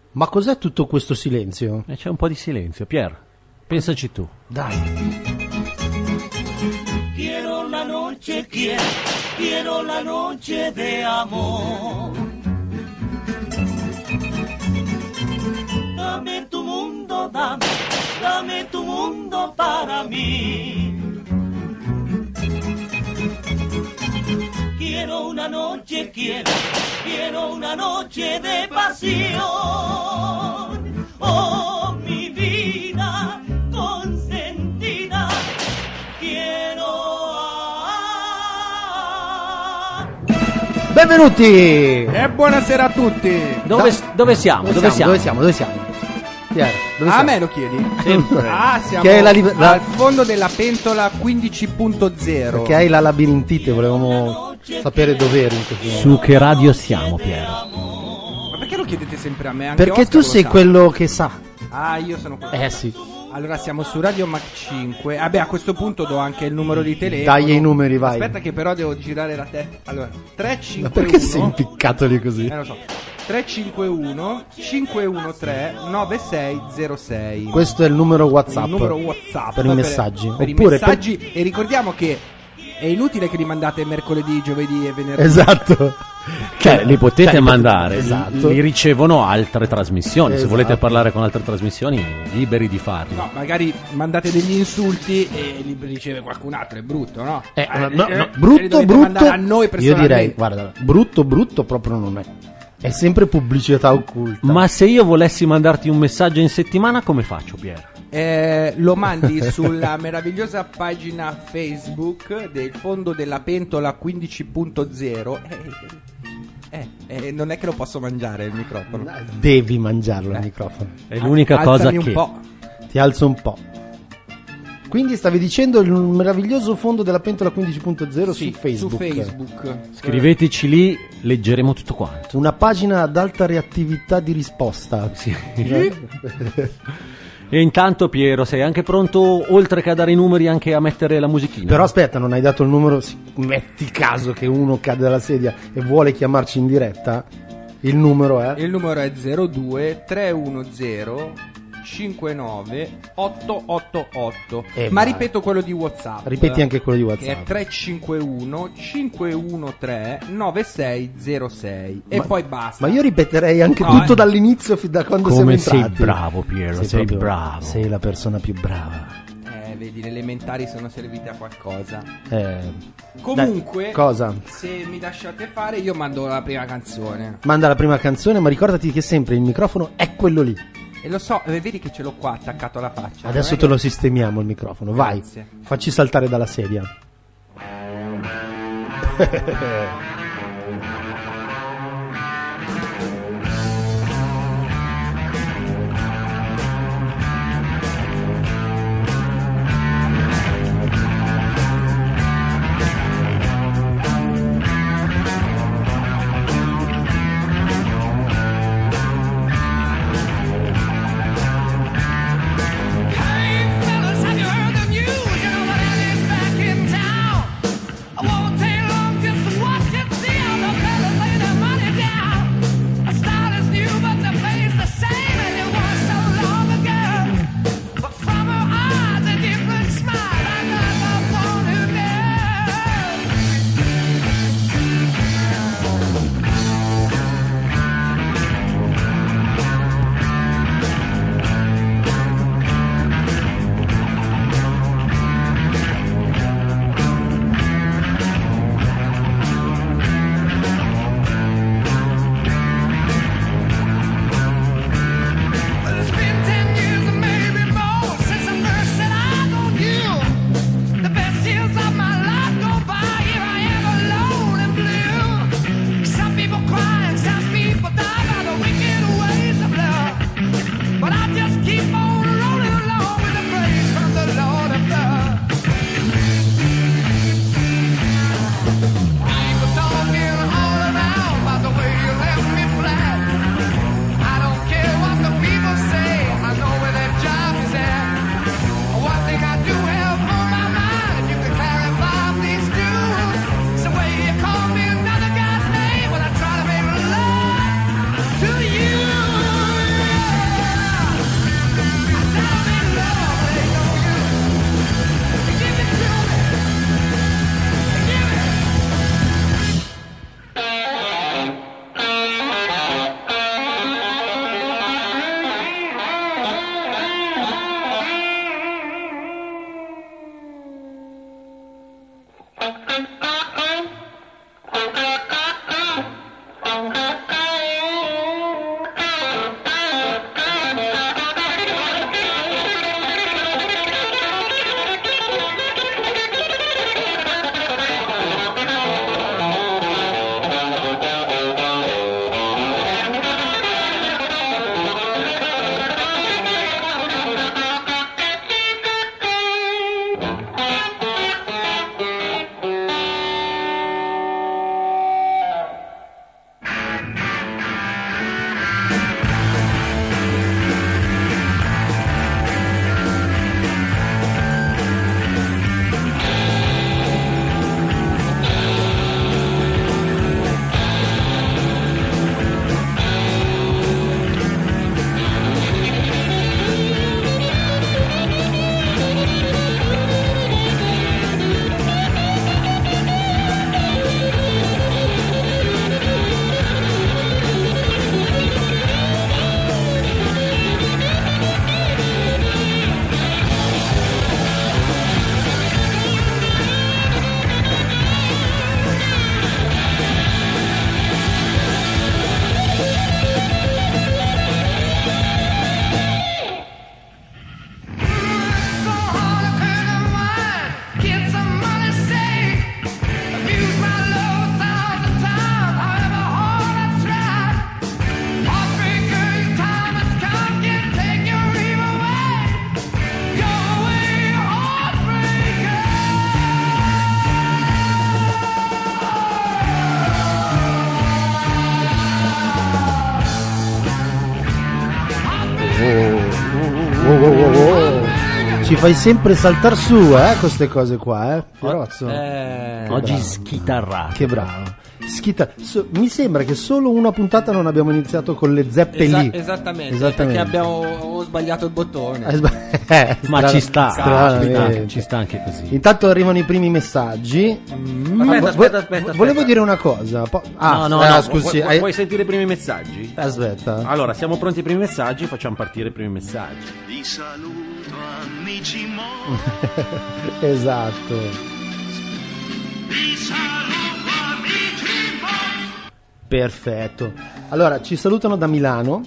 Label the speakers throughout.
Speaker 1: Ma cos'è tutto questo silenzio?
Speaker 2: C'è un po' di silenzio, Pier. Pensaci tu.
Speaker 1: Dai.
Speaker 3: Quiero la noche de amor. Dame tu mundo, dame tu mundo para mí. Quiero una noche de pasión. Oh, mi vida consentida, quiero.
Speaker 1: Benvenuti!
Speaker 4: E buonasera a tutti.
Speaker 2: Dove siamo?
Speaker 1: Dove siamo? Pier, dove
Speaker 4: A
Speaker 1: siamo?
Speaker 4: me lo chiedi?
Speaker 2: Sempre.
Speaker 4: Siamo
Speaker 1: Che è
Speaker 4: al fondo della pentola 15.0.
Speaker 1: Perché hai la labirintite, volevamo sapere dove eri in questo momento.
Speaker 2: Su che radio siamo, Pier?
Speaker 4: Ma perché lo chiedete sempre a me? Anche
Speaker 1: Perché
Speaker 4: Oscar
Speaker 1: tu
Speaker 4: lo
Speaker 1: sei
Speaker 4: sa.
Speaker 1: quello che sa.
Speaker 4: Io sono quello.
Speaker 1: Sì.
Speaker 4: Allora siamo su Radio Mac 5. Vabbè, a questo punto do anche il numero di telefono.
Speaker 1: Dai i numeri, vai.
Speaker 4: Aspetta che però devo girare la testa. Allora, 351.
Speaker 1: Ma perché sei impiccato lì così?
Speaker 4: Lo so. 351 513 9606.
Speaker 1: Questo è il numero WhatsApp.
Speaker 4: Il numero WhatsApp
Speaker 1: per i messaggi.
Speaker 4: Per
Speaker 1: Oppure
Speaker 4: i messaggi. E ricordiamo che è inutile che li mandate mercoledì, giovedì e venerdì.
Speaker 1: Esatto.
Speaker 2: Cioè, li potete mandare,
Speaker 1: esatto.
Speaker 2: li ricevono altre trasmissioni.
Speaker 1: Esatto.
Speaker 2: Se volete parlare con altre trasmissioni, liberi di farlo.
Speaker 4: No, magari mandate degli insulti e li riceve qualcun altro, è brutto, no?
Speaker 1: No,
Speaker 4: li
Speaker 1: brutto,
Speaker 4: dovete mandare a noi
Speaker 1: io
Speaker 4: personalmente.
Speaker 1: direi, guarda, brutto proprio non è. È sempre pubblicità occulta.
Speaker 2: Ma se io volessi mandarti un messaggio in settimana, come faccio, Pier?
Speaker 4: Lo mandi sulla meravigliosa pagina Facebook del fondo della pentola 15.0. Non è che lo posso mangiare il microfono.
Speaker 1: Devi mangiarlo il microfono.
Speaker 2: È l'unica cosa
Speaker 4: Alzami
Speaker 2: che...
Speaker 4: un po'.
Speaker 1: Ti alzo un po'. Quindi stavi dicendo il meraviglioso fondo della pentola 15.0
Speaker 4: Sì,
Speaker 1: su Facebook.
Speaker 4: Su Facebook.
Speaker 2: Scriveteci lì, leggeremo tutto quanto.
Speaker 1: Una pagina ad alta reattività di risposta.
Speaker 2: Sì. E intanto, Piero, sei anche pronto, oltre che a dare i numeri, anche a mettere la musichina?
Speaker 1: Però aspetta, non hai dato il numero. Metti caso che uno cade dalla sedia e vuole chiamarci in diretta. Il numero è?
Speaker 4: Il numero è 02 310 59 888. Ma
Speaker 1: vai.
Speaker 4: ripeto quello di WhatsApp.
Speaker 1: Ripeti anche quello di
Speaker 4: Che
Speaker 1: WhatsApp.
Speaker 4: è 351 513 9606. E poi basta.
Speaker 1: Ma io ripeterei anche
Speaker 4: No,
Speaker 1: tutto dall'inizio, da quando
Speaker 2: Come
Speaker 1: siamo entrati.
Speaker 2: sei bravo, Piero, sei
Speaker 1: proprio-
Speaker 2: bravo.
Speaker 1: Sei la persona più brava.
Speaker 4: Vedi, le elementari sono servite a qualcosa.
Speaker 1: Eh,
Speaker 4: Comunque,
Speaker 1: dai, cosa?
Speaker 4: se mi lasciate fare, io mando la prima canzone.
Speaker 1: Manda la prima canzone, ma ricordati che sempre il microfono è quello lì.
Speaker 4: E lo so, vedi che ce l'ho qua attaccato alla faccia.
Speaker 1: Adesso
Speaker 4: non è
Speaker 1: te
Speaker 4: che-
Speaker 1: lo sistemiamo il microfono. Vai,
Speaker 4: Grazie.
Speaker 1: facci saltare dalla sedia.
Speaker 5: Hey fellas, have you heard the news? You know that Ali's back in town. I won't take long just to watch it
Speaker 1: Ci fai sempre saltar su, queste cose qua, Fierozzo.
Speaker 2: Oggi
Speaker 1: bravo.
Speaker 2: schitarrato.
Speaker 1: Che bravo. Mi sembra che solo una puntata non abbiamo iniziato con le zeppe lì.
Speaker 4: Esattamente, perché ho sbagliato il bottone.
Speaker 2: Ma ci sta,
Speaker 1: stranamente.
Speaker 2: ci sta anche così.
Speaker 1: Intanto arrivano i primi messaggi.
Speaker 2: Aspetta.
Speaker 1: Volevo dire una cosa.
Speaker 2: No,
Speaker 1: scusi.
Speaker 2: Vuoi sentire i primi messaggi?
Speaker 1: Aspetta.
Speaker 2: Allora, siamo pronti ai primi messaggi, facciamo partire i primi messaggi.
Speaker 3: Vi saluto amici
Speaker 1: Esatto.
Speaker 3: vi saluto amici
Speaker 1: Perfetto. Allora, ci salutano da Milano.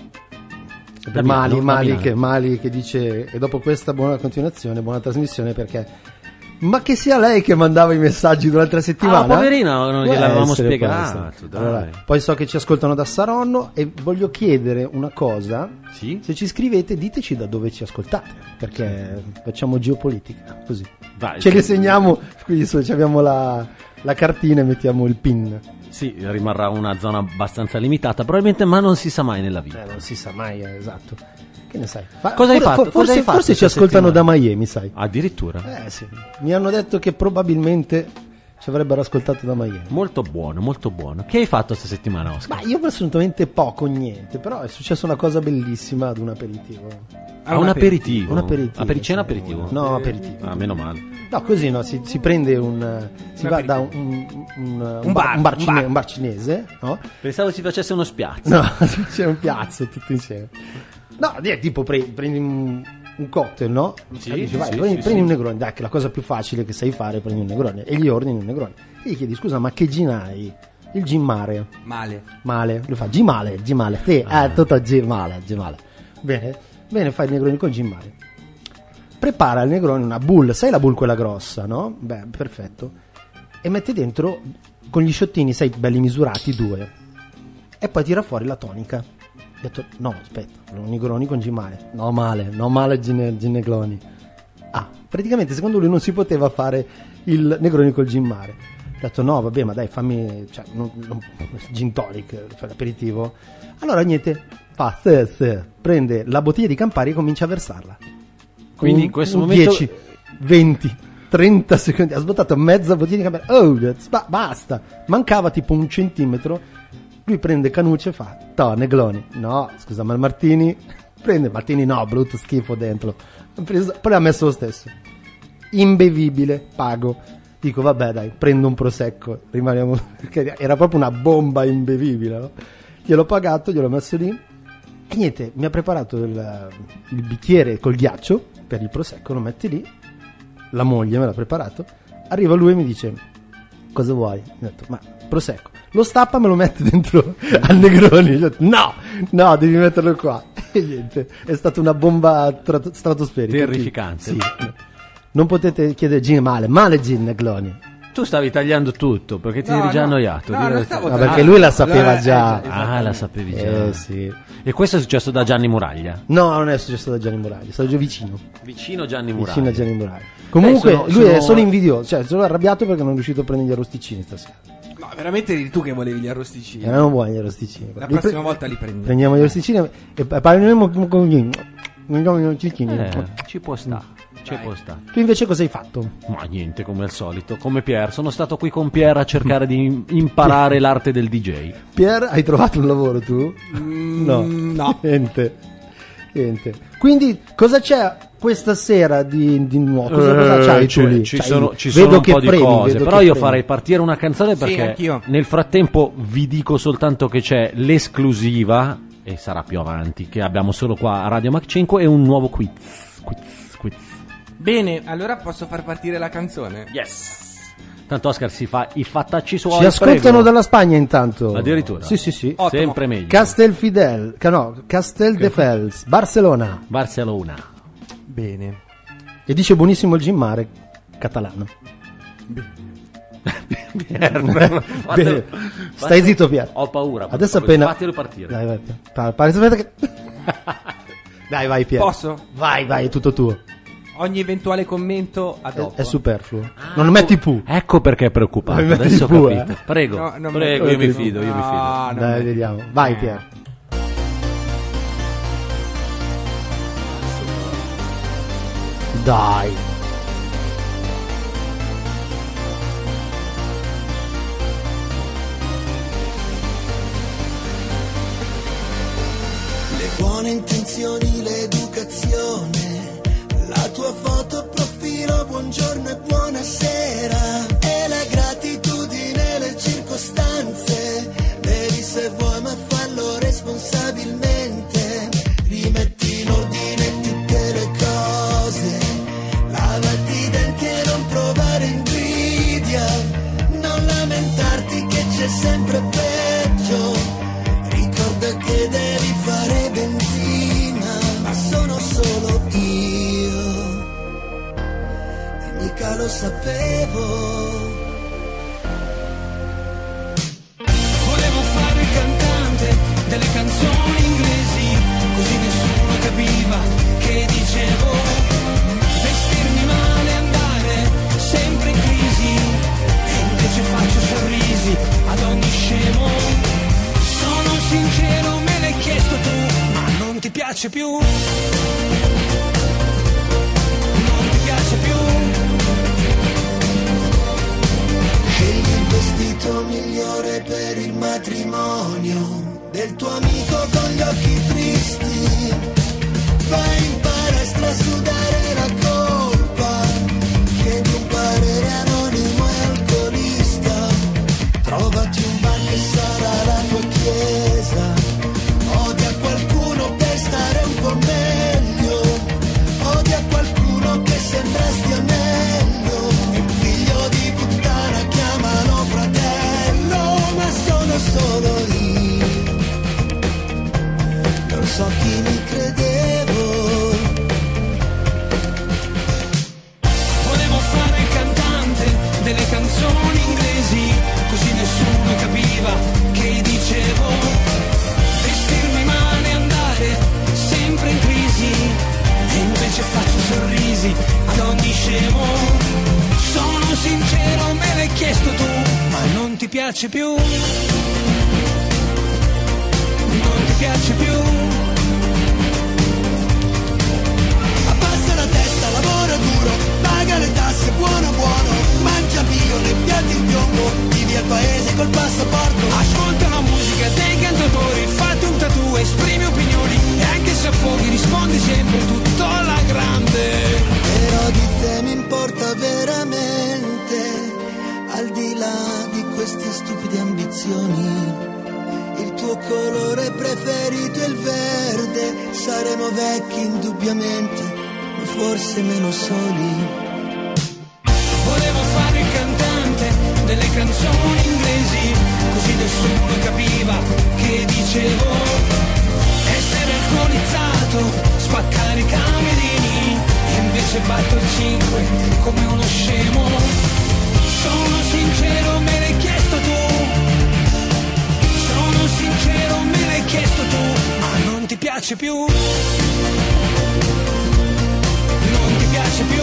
Speaker 2: Da Milano.
Speaker 1: Mali che dice: e dopo questa buona continuazione, buona trasmissione, perché ma che sia lei che mandava i messaggi durante la settimana.
Speaker 2: Poverina, non gliel'avevamo spiegato.
Speaker 1: Allora, poi so che ci ascoltano da Saronno e voglio chiedere una cosa.
Speaker 2: Sì?
Speaker 1: Se ci scrivete, diteci da dove ci ascoltate, perché facciamo geopolitica, così.
Speaker 2: Vai,
Speaker 1: Ce le segniamo, qui abbiamo la cartina e mettiamo il pin.
Speaker 2: Sì, rimarrà una zona abbastanza limitata, probabilmente, ma non si sa mai nella vita.
Speaker 1: Non si sa mai, esatto. Che ne sai?
Speaker 2: Cosa hai fatto? Cosa hai fatto
Speaker 1: Forse ci
Speaker 2: questa
Speaker 1: ascoltano
Speaker 2: settimana?
Speaker 1: da Miami, sai?
Speaker 2: Addirittura.
Speaker 1: Sì. Mi hanno detto che probabilmente ci avrebbero ascoltato da Miami.
Speaker 2: Molto buono, molto buono. Che hai fatto questa settimana, Oscar?
Speaker 1: Ma io assolutamente poco, niente, però è successa una cosa bellissima ad un aperitivo.
Speaker 2: Un aperitivo.
Speaker 1: Un aperitivo.
Speaker 2: Cena aperitivo?
Speaker 1: No, aperitivo.
Speaker 2: Ah, meno male.
Speaker 1: No, così no, si prende si va da un bar cinese, no?
Speaker 2: Pensavo si facesse uno spiazzo.
Speaker 1: No, c'è un piazzo tutto insieme. No, tipo prendi un cocktail, no?
Speaker 2: Sì,
Speaker 1: Dici, vai,
Speaker 2: sì,
Speaker 1: prendi
Speaker 2: sì.
Speaker 1: un Negroni, dai, che è la cosa più facile che sai fare, prendi un Negroni e gli ordini un Negroni. E gli chiedi: scusa, ma che gin hai? Il gin mare.
Speaker 4: Male.
Speaker 1: Lui fa Gimale. Sì, tutto Gimale. Bene, fai il Negroni con gin mare. Prepara il Negroni una bull, sai la bull quella grossa, no? Beh, perfetto. E mette dentro con gli sciottini, sai, belli misurati, 2. E poi tira fuori la tonica. Ho detto: no, aspetta, un Negroni con gin mare. No male gin Negroni. Praticamente secondo lui non si poteva fare il Negroni col gin mare. Ho detto: no, vabbè, ma dai, fammi, cioè, gin tonic, fai l'aperitivo. Allora niente, prende la bottiglia di Campari e comincia a versarla.
Speaker 2: Quindi in questo momento
Speaker 1: 10, 20, 30 secondi ha sbottato mezza bottiglia di Campari. Basta, mancava tipo un centimetro. Lui prende canuccia e fa: Negroni. No, scusa, ma il Martini? Prende Martini, no, brutto schifo dentro. Poi l'ha messo lo stesso. Imbevibile, pago. Dico: vabbè, dai, prendo un prosecco, rimaniamo, perché era proprio una bomba imbevibile, no? Gliel'ho pagato, gliel'ho messo lì e niente, mi ha preparato il bicchiere col ghiaccio per il prosecco, lo metti lì, la moglie me l'ha preparato, arriva lui e mi dice: cosa vuoi? Ho detto: ma prosecco. Lo stappa, me lo mette dentro al Negroni. Ho detto: no, devi metterlo qua. E niente, è stata una bomba stratosferica.
Speaker 2: Terrificante.
Speaker 1: Sì. Non potete chiedere gin male gin Negroni.
Speaker 2: Tu stavi tagliando tutto perché ti eri già annoiato.
Speaker 4: No, non stavo
Speaker 1: Perché lui la sapeva già.
Speaker 2: La sapevi già.
Speaker 1: Sì.
Speaker 2: E questo è successo da Gianni Muraglia.
Speaker 1: No, non è successo da Gianni Muraglia, sono già vicino.
Speaker 2: Vicino Gianni Muraglia.
Speaker 1: Vicino a Gianni Muraglia. Comunque
Speaker 2: sono-
Speaker 1: lui è
Speaker 2: sono-
Speaker 1: solo invidioso, cioè solo arrabbiato perché non è riuscito a prendere gli arrosticini stasera.
Speaker 4: No, veramente eri tu che volevi gli arrosticini.
Speaker 1: Erano buoni gli arrosticini.
Speaker 4: La prossima volta li prendi.
Speaker 1: Prendiamo gli arrosticini e parliamo con gli arrosticini.
Speaker 2: Ci può stare. Ci può stare.
Speaker 1: Tu invece cosa hai fatto?
Speaker 2: Ma niente, come al solito. Come Pier. Sono stato qui con Pier a cercare di imparare l'arte del DJ.
Speaker 1: Pier, hai trovato un lavoro tu? No. Niente. Quindi cosa c'è questa sera di nuovo? Cosa c'hai tu lì?
Speaker 2: Ci
Speaker 1: C'hai-
Speaker 2: sono
Speaker 1: vedo
Speaker 2: un
Speaker 1: che
Speaker 2: po' di
Speaker 1: fremi,
Speaker 2: cose.
Speaker 1: vedo
Speaker 2: Però
Speaker 1: che
Speaker 2: io
Speaker 1: fremi.
Speaker 2: farei partire una canzone perché
Speaker 4: anch'io.
Speaker 2: nel frattempo vi dico soltanto che c'è l'esclusiva, e sarà più avanti, che abbiamo solo qua a Radio Mac 5, e un nuovo quiz.
Speaker 4: Bene, allora posso far partire la canzone?
Speaker 2: Yes. Tanto Oscar si fa i fattacci suoi.
Speaker 1: Ci ascoltano
Speaker 2: prego.
Speaker 1: dalla Spagna intanto.
Speaker 2: Addirittura?
Speaker 1: Sì.
Speaker 4: Ottimo.
Speaker 2: Sempre meglio.
Speaker 1: Casteldefels, Barcellona.
Speaker 2: Barcellona.
Speaker 4: Bene.
Speaker 1: E dice buonissimo il gin mare catalano. Bene. Stai zitto, Pier.
Speaker 2: Ho paura.
Speaker 1: Adesso appena
Speaker 2: Fatelo partire.
Speaker 1: Dai, vai. Aspetta che Dai, vai, Pier.
Speaker 4: Posso?
Speaker 1: Vai, è tutto tuo.
Speaker 4: Ogni eventuale commento a dopo.
Speaker 1: È superfluo. Non metti pu.
Speaker 2: Ecco perché è preoccupato.
Speaker 1: Metti
Speaker 2: Adesso ho
Speaker 1: il pu,
Speaker 2: capito. Prego,
Speaker 4: No, non
Speaker 2: prego,
Speaker 4: me-
Speaker 2: io mi fido, io mi fido.
Speaker 4: No, non
Speaker 1: Dai,
Speaker 4: me-
Speaker 1: vediamo. Vai, Pier. dai.
Speaker 6: Le buone intenzioni, l'educazione, la tua foto profilo, buongiorno e buonasera, e la gratitudine, le circostanze, bevi se vuoi ma fallo responsabilmente, rimetti in ordine tutte le cose, lavati i denti e non provare invidia, non lamentarti che c'è sempre peggio. Ricorda che devi fare benzina, ma sono solo io, e mica lo sapevo.
Speaker 5: Volevo fare il cantante delle canzoni inglesi, così nessuno capiva che dicevo. Vestirmi male, andare sempre in crisi, e invece faccio sorrisi ad ogni scemo. Sono sincero, me l'hai chiesto tu, ma non ti piace più. Non ti piace più.
Speaker 6: Scegli il vestito migliore per il matrimonio del tuo amico con gli occhi tristi. Vai in palestra a sudare la colpa, chiedi un parere anonimo e alcolista. Trovati un bar che sarà la tua chiesa. Odia qualcuno per stare un po' meglio. Odia qualcuno che sembra stia meglio. Il figlio di puttana chiamalo fratello, ma sono solo io. Non so chi mi credevo.
Speaker 5: Volevo fare il cantante delle canzoni inglesi, così nessuno capiva che dicevo. Vestirmi male, andare sempre in crisi, e invece faccio sorrisi ad ogni scemo. Sono sincero, me l'hai chiesto tu, ma non ti piace più. Non ti piace più.
Speaker 6: Abbassa la testa, lavora duro, paga le tasse, buono buono, mangia bio nei piatti in piombo, vivi al paese col passaporto.
Speaker 5: Ascolta la musica dei cantautori, fatti un tattoo, esprimi opinioni, e anche se affoghi rispondi sempre tutto alla grande.
Speaker 6: Però di te mi importa veramente, al di là di queste stupide ambizioni. Il tuo colore preferito è il verde, saremo vecchi indubbiamente, ma forse meno soli.
Speaker 5: Volevo fare il cantante delle canzoni inglesi, così nessuno capiva che dicevo. Essere alcolizzato, spaccare i camerini, e invece batto il 5 come uno scemo. Sono sincero, me l'hai chiesto tu. Sono sincero, me l'hai chiesto tu, ma non ti piace più. Non ti piace più.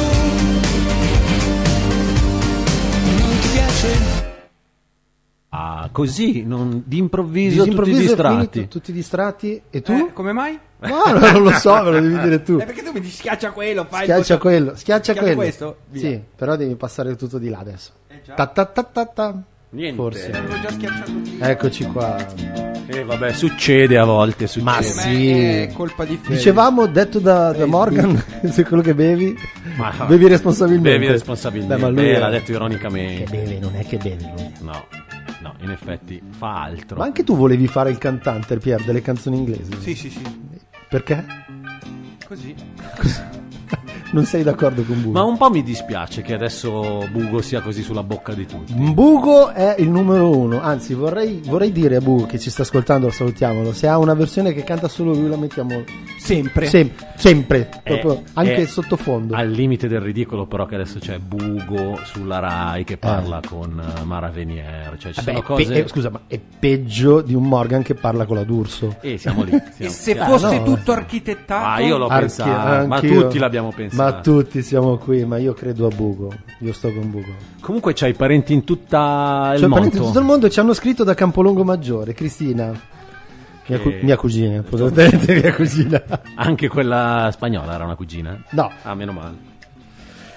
Speaker 5: Non ti piace?
Speaker 2: Ah, così, d'improvviso tutti
Speaker 1: D'improvviso è
Speaker 2: distratti.
Speaker 1: finito, tutti distratti. E tu?
Speaker 4: Come mai?
Speaker 1: No, non lo so, me lo devi dire tu.
Speaker 4: Perché tu mi dici schiaccia quello, fai
Speaker 1: Schiaccia
Speaker 4: il
Speaker 1: quello, schiaccia quello.
Speaker 4: questo? Via.
Speaker 1: Sì, però devi passare tutto di là adesso.
Speaker 4: già.
Speaker 1: Ta ta ta ta ta.
Speaker 2: Niente.
Speaker 1: Forse.
Speaker 4: L'ho già schiacciato lì.
Speaker 1: Eccoci qua.
Speaker 2: Vabbè, succede a volte, succede.
Speaker 1: Ma
Speaker 4: Per me
Speaker 1: sì.
Speaker 4: è colpa di Fede.
Speaker 1: Dicevamo, detto da Morgan, se quello che bevi,
Speaker 2: Ma-
Speaker 1: bevi responsabilmente.
Speaker 2: Bevi responsabilmente.
Speaker 1: Beh, ma lui
Speaker 2: L'ha
Speaker 1: è-
Speaker 2: detto
Speaker 1: che
Speaker 2: ironicamente.
Speaker 1: beve, non è che beve lui.
Speaker 2: No, no, in effetti fa altro.
Speaker 1: Ma anche tu volevi fare il cantante, Pier, delle canzoni inglesi.
Speaker 4: Sì, sì, sì.
Speaker 1: Perché?
Speaker 4: Così.
Speaker 1: Non sei d'accordo con Bugo?
Speaker 2: Ma un po' mi dispiace che adesso Bugo sia così sulla bocca di tutti.
Speaker 1: Bugo è il numero uno, anzi vorrei dire a Bugo che ci sta ascoltando, salutiamolo, se ha una versione che canta solo lui la mettiamo
Speaker 4: Sempre.
Speaker 1: sempre proprio, anche
Speaker 2: È
Speaker 1: sottofondo.
Speaker 2: Al limite del ridicolo, però, che adesso c'è Bugo sulla Rai che parla con Mara Venier. Cioè, ci
Speaker 1: Vabbè,
Speaker 2: sono cose.
Speaker 1: scusa, ma è peggio di un Morgan che parla con la D'Urso.
Speaker 2: Siamo lì.
Speaker 4: E se
Speaker 2: siamo-
Speaker 4: fosse
Speaker 1: no.
Speaker 4: tutto architettato.
Speaker 2: Ah, io l'ho pensato, ma
Speaker 1: Anch'io.
Speaker 2: tutti l'abbiamo pensato.
Speaker 1: Ma tutti siamo qui, ma io credo a Bugo. Io sto con Bugo.
Speaker 2: Comunque c'hai parenti in tutta il
Speaker 1: Cioè,
Speaker 2: mondo.
Speaker 1: parenti di tutto il mondo ci hanno scritto da Campolongo Maggiore, Cristina. Mia cugina, mia cugina.
Speaker 2: Anche quella spagnola era una cugina?
Speaker 1: No,
Speaker 2: Ah, meno male.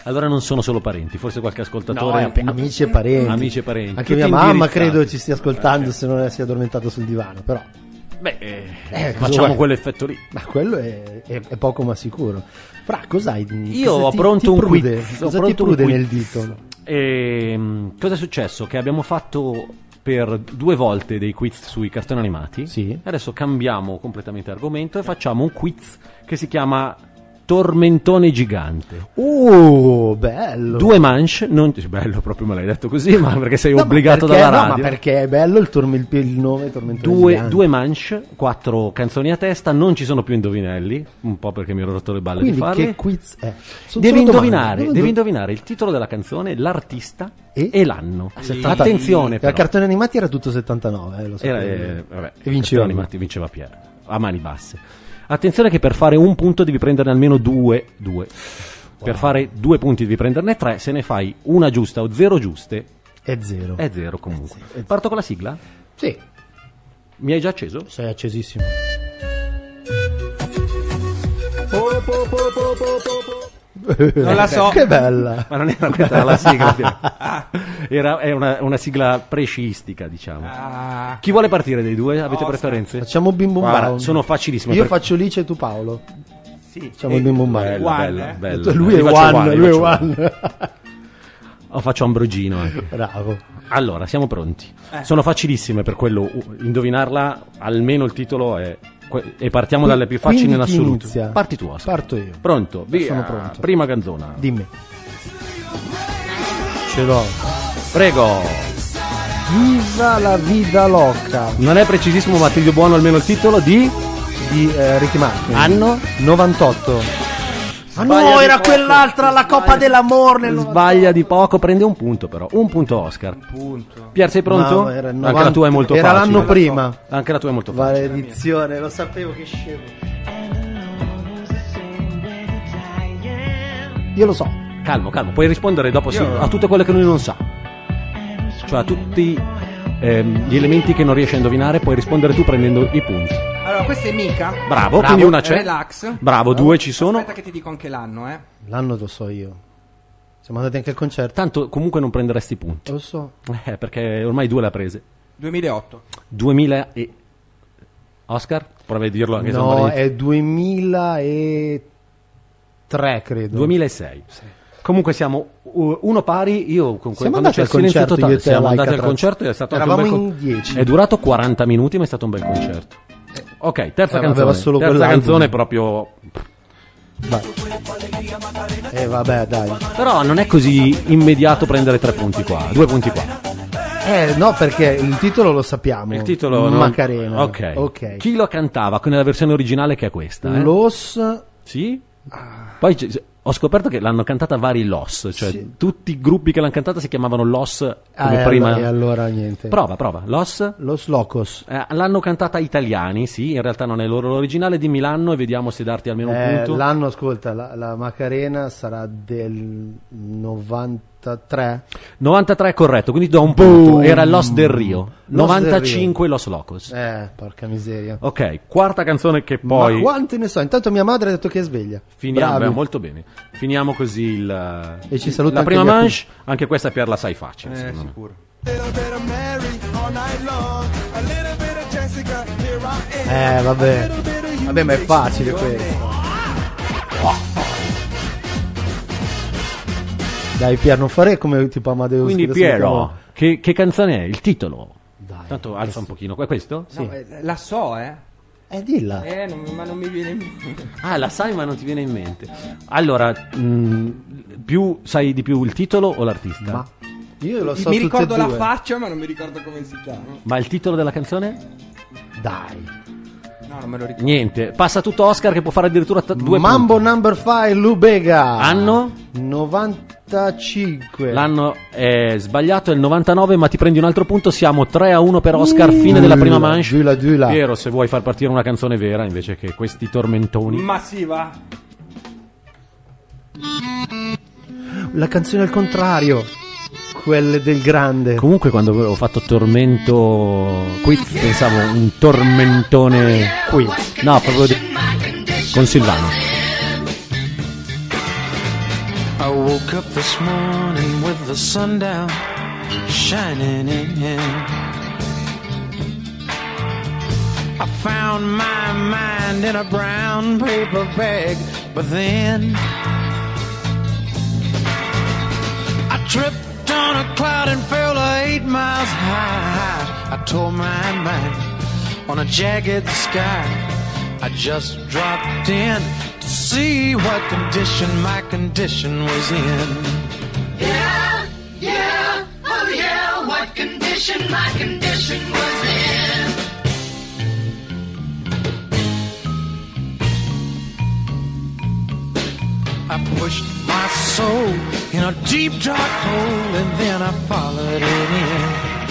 Speaker 2: Allora non sono solo parenti, forse qualche ascoltatore.
Speaker 1: Amici e parenti.
Speaker 2: Amici e parenti.
Speaker 1: Anche
Speaker 2: Tutti
Speaker 1: mia mamma
Speaker 2: indirizzati.
Speaker 1: credo ci stia ascoltando, se non si è addormentato sul divano, però.
Speaker 2: Beh,
Speaker 1: cosa
Speaker 2: facciamo
Speaker 1: vuoi?
Speaker 2: quell'effetto lì.
Speaker 1: Ma quello è poco ma sicuro. Fra, cos'hai?
Speaker 2: Io
Speaker 1: Cosa
Speaker 2: ho
Speaker 1: ti
Speaker 2: pronto un
Speaker 1: prude?
Speaker 2: quiz.
Speaker 1: Cosa
Speaker 2: Ho
Speaker 1: ti
Speaker 2: pronto un
Speaker 1: prude
Speaker 2: quiz.
Speaker 1: nel dito?
Speaker 2: Cosa è successo? Che abbiamo fatto per 2 volte dei quiz sui cartoni animati.
Speaker 1: Sì.
Speaker 2: Adesso cambiamo completamente argomento e facciamo un quiz che si chiama Tormentone Gigante.
Speaker 1: Bello.
Speaker 2: 2 manche, non bello proprio me l'hai detto così, ma perché sei
Speaker 1: No,
Speaker 2: obbligato
Speaker 1: ma perché,
Speaker 2: dalla
Speaker 1: no,
Speaker 2: radio.
Speaker 1: ma perché è bello il nome Tormentone
Speaker 2: Due
Speaker 1: Gigante.
Speaker 2: manche, 4 canzoni a testa, non ci sono più indovinelli, un po' perché mi ero rotto le balle
Speaker 1: Quindi
Speaker 2: di farli.
Speaker 1: che quiz è?
Speaker 2: Devi
Speaker 1: Sono domande.
Speaker 2: indovinare, devi indovinare il titolo della canzone, l'artista
Speaker 1: E?
Speaker 2: l'anno.
Speaker 1: 70.
Speaker 2: Attenzione,
Speaker 1: Per
Speaker 2: però.
Speaker 1: cartoni animati era tutto 79, lo sapevo.
Speaker 2: Vabbè,
Speaker 1: E vinceva.
Speaker 2: animati vinceva Pier a mani basse. Attenzione che per fare un punto devi prenderne almeno 2. Per fare 2 punti devi prenderne 3. Se ne fai una giusta o 0 giuste,
Speaker 1: È 0.
Speaker 2: è 0 comunque. Parto con la sigla?
Speaker 1: Sì,
Speaker 2: Mi hai già acceso?
Speaker 1: sei accesissimo.
Speaker 4: Non la so.
Speaker 1: Che bella.
Speaker 2: Ma non era questa la sigla. È una sigla presciistica, diciamo.
Speaker 4: Ah,
Speaker 2: Chi vuole partire dei due? Avete preferenze?
Speaker 1: Facciamo Bim Bum
Speaker 2: Guarda,
Speaker 1: Bound.
Speaker 2: sono facilissime.
Speaker 1: Io
Speaker 2: per-
Speaker 1: faccio Lice e tu Paolo.
Speaker 4: sì.
Speaker 1: Facciamo il Bim Bum Bound.
Speaker 2: Bella,
Speaker 4: One,
Speaker 2: bella,
Speaker 4: eh.
Speaker 2: bella.
Speaker 1: Lui è
Speaker 2: Io faccio
Speaker 1: one,
Speaker 2: uguale,
Speaker 1: lui è
Speaker 2: faccio
Speaker 1: one.
Speaker 2: O faccio Ambrogino anche.
Speaker 1: Bravo.
Speaker 2: Allora, siamo pronti. Sono facilissime, per quello indovinarla, almeno il titolo è... E partiamo dalle più facili in
Speaker 1: Quindi chi
Speaker 2: assoluto.
Speaker 1: inizia?
Speaker 2: Parti tu, Oscar.
Speaker 1: Parto io.
Speaker 2: Pronto? Via.
Speaker 1: Sono pronto.
Speaker 2: Prima canzone.
Speaker 1: Dimmi. Ce l'ho.
Speaker 2: Prego.
Speaker 1: Viva la vida loca
Speaker 2: Non è precisissimo, ma ti do buono almeno il titolo di...
Speaker 1: di Ricky Martin.
Speaker 2: Anno?
Speaker 1: 98. Ah
Speaker 2: Sbaglia
Speaker 1: no,
Speaker 2: di
Speaker 1: era
Speaker 2: poco.
Speaker 1: quell'altra, la Coppa dell'Amor nel
Speaker 2: Sbaglia di poco, prende un punto però. Un punto Oscar.
Speaker 4: Punto.
Speaker 2: Pier, sei pronto?
Speaker 1: No, era il
Speaker 2: Anche la tua è molto
Speaker 1: era
Speaker 2: facile.
Speaker 1: l'anno prima.
Speaker 2: Anche la tua è molto facile.
Speaker 1: Maledizione, lo sapevo che scemo. Io lo so.
Speaker 2: Calmo, puoi rispondere dopo a tutte quelle che lui non sa. Cioè a tutti gli elementi che non riesci a indovinare, puoi rispondere tu prendendo i punti.
Speaker 4: Allora, questa è Mica.
Speaker 2: Bravo, quindi una c'è.
Speaker 4: Relax.
Speaker 2: Bravo, 2 ci sono.
Speaker 4: Aspetta che ti dico anche l'anno,
Speaker 1: L'anno lo so io. Siamo andati anche al concerto.
Speaker 2: Tanto comunque non prenderesti punti.
Speaker 1: Lo so.
Speaker 2: Perché ormai 2 le ha prese.
Speaker 4: 2008.
Speaker 2: 2000 e... Oscar? Provi a dirlo anche se non
Speaker 1: No,
Speaker 2: vale niente.
Speaker 1: è 2003 credo.
Speaker 2: 2006. Comunque siamo uno pari, io con
Speaker 1: Siamo
Speaker 2: quando
Speaker 1: andati
Speaker 2: c'è
Speaker 1: al
Speaker 2: il silenzio
Speaker 1: concerto
Speaker 2: totale,
Speaker 1: io e te
Speaker 2: siamo
Speaker 1: a
Speaker 2: andati al
Speaker 1: Alcatraz.
Speaker 2: concerto e è stato anche un
Speaker 1: Eravamo
Speaker 2: bel
Speaker 1: in 10.
Speaker 2: È durato 40 minuti, ma è stato un bel concerto. Ok, terza
Speaker 1: aveva
Speaker 2: canzone.
Speaker 1: solo
Speaker 2: Terza
Speaker 1: quell'album.
Speaker 2: canzone proprio...
Speaker 1: Vai. Vabbè, dai.
Speaker 2: Però non è così immediato prendere 3 punti qua, 2 punti qua.
Speaker 1: No, perché il titolo lo sappiamo.
Speaker 2: Il titolo non-
Speaker 1: Macarena.
Speaker 2: Ok. Chi lo cantava nella versione originale che è questa?
Speaker 1: Los.
Speaker 2: Sì? Poi ho scoperto che l'hanno cantata vari Los, cioè
Speaker 1: Sì.
Speaker 2: tutti i gruppi che l'hanno cantata si chiamavano Los come
Speaker 1: e
Speaker 2: prima.
Speaker 1: allora niente.
Speaker 2: Prova. Los?
Speaker 1: Los Locos.
Speaker 2: L'hanno cantata italiani, sì, in realtà non è loro l'originale, dimmi l'anno e vediamo se darti almeno un punto.
Speaker 1: L'anno, ascolta, la Macarena sarà del 93.
Speaker 2: 93 è corretto, quindi do un
Speaker 1: Boom!
Speaker 2: punto. Era Los del Rio.
Speaker 1: Los
Speaker 2: 95 Los Locos.
Speaker 1: Porca miseria.
Speaker 2: Ok, quarta canzone che poi
Speaker 1: Ma quante ne so? Intanto mia madre ha detto che è sveglia.
Speaker 2: finiamo,
Speaker 1: Bravi.
Speaker 2: molto bene. Finiamo così il
Speaker 1: E ci saluta
Speaker 2: la
Speaker 1: anche
Speaker 2: prima
Speaker 1: gli
Speaker 2: manche, anche questa per la sai facile, secondo me.
Speaker 4: Sicuro.
Speaker 1: Vabbè. Vabbè, ma è facile questo. Dai Pier, non fare come tipo Amadeus.
Speaker 2: Quindi
Speaker 1: che adesso
Speaker 2: Piero, che canzone è? Il titolo?
Speaker 1: Dai,
Speaker 2: Tanto alza un pochino, è questo?
Speaker 4: No, la so,
Speaker 1: dilla.
Speaker 4: ma non mi viene in mente.
Speaker 2: Ah, la sai ma non ti viene in mente. Allora, più sai di più il titolo o l'artista?
Speaker 1: Ma io lo so
Speaker 4: Mi
Speaker 1: tutte
Speaker 4: ricordo
Speaker 1: e
Speaker 4: la
Speaker 1: due.
Speaker 4: faccia, ma non mi ricordo come si chiama.
Speaker 2: Ma il titolo della canzone?
Speaker 1: Dai.
Speaker 4: No, non me lo ricordo.
Speaker 2: Niente, passa tutto Oscar che può fare addirittura 2
Speaker 1: Mambo number 5 Lubega.
Speaker 2: Anno?
Speaker 1: 95.
Speaker 2: L'anno è sbagliato, è il 99, ma ti prendi un altro punto. Siamo 3-1 per Oscar, fine della prima manche.
Speaker 1: Dula.
Speaker 2: Piero, se vuoi far partire una canzone vera invece che questi tormentoni.
Speaker 4: Ma sì, va.
Speaker 1: La canzone al contrario. Quelle del grande.
Speaker 2: Comunque quando avevo fatto Tormento Quiz pensavo un tormentone
Speaker 1: Quiz.
Speaker 2: No, proprio con Silvano.
Speaker 7: I woke up this morning with the sun down shining in. I found my mind in a brown paper bag, but then I tripped on a cloud and fell 8 miles high. I tore my mind on a jagged sky. I just dropped in to see what condition my condition was in.
Speaker 6: Yeah, yeah, oh yeah, what condition my condition was in.
Speaker 7: I pushed my soul in a deep dark hole and then I followed it in.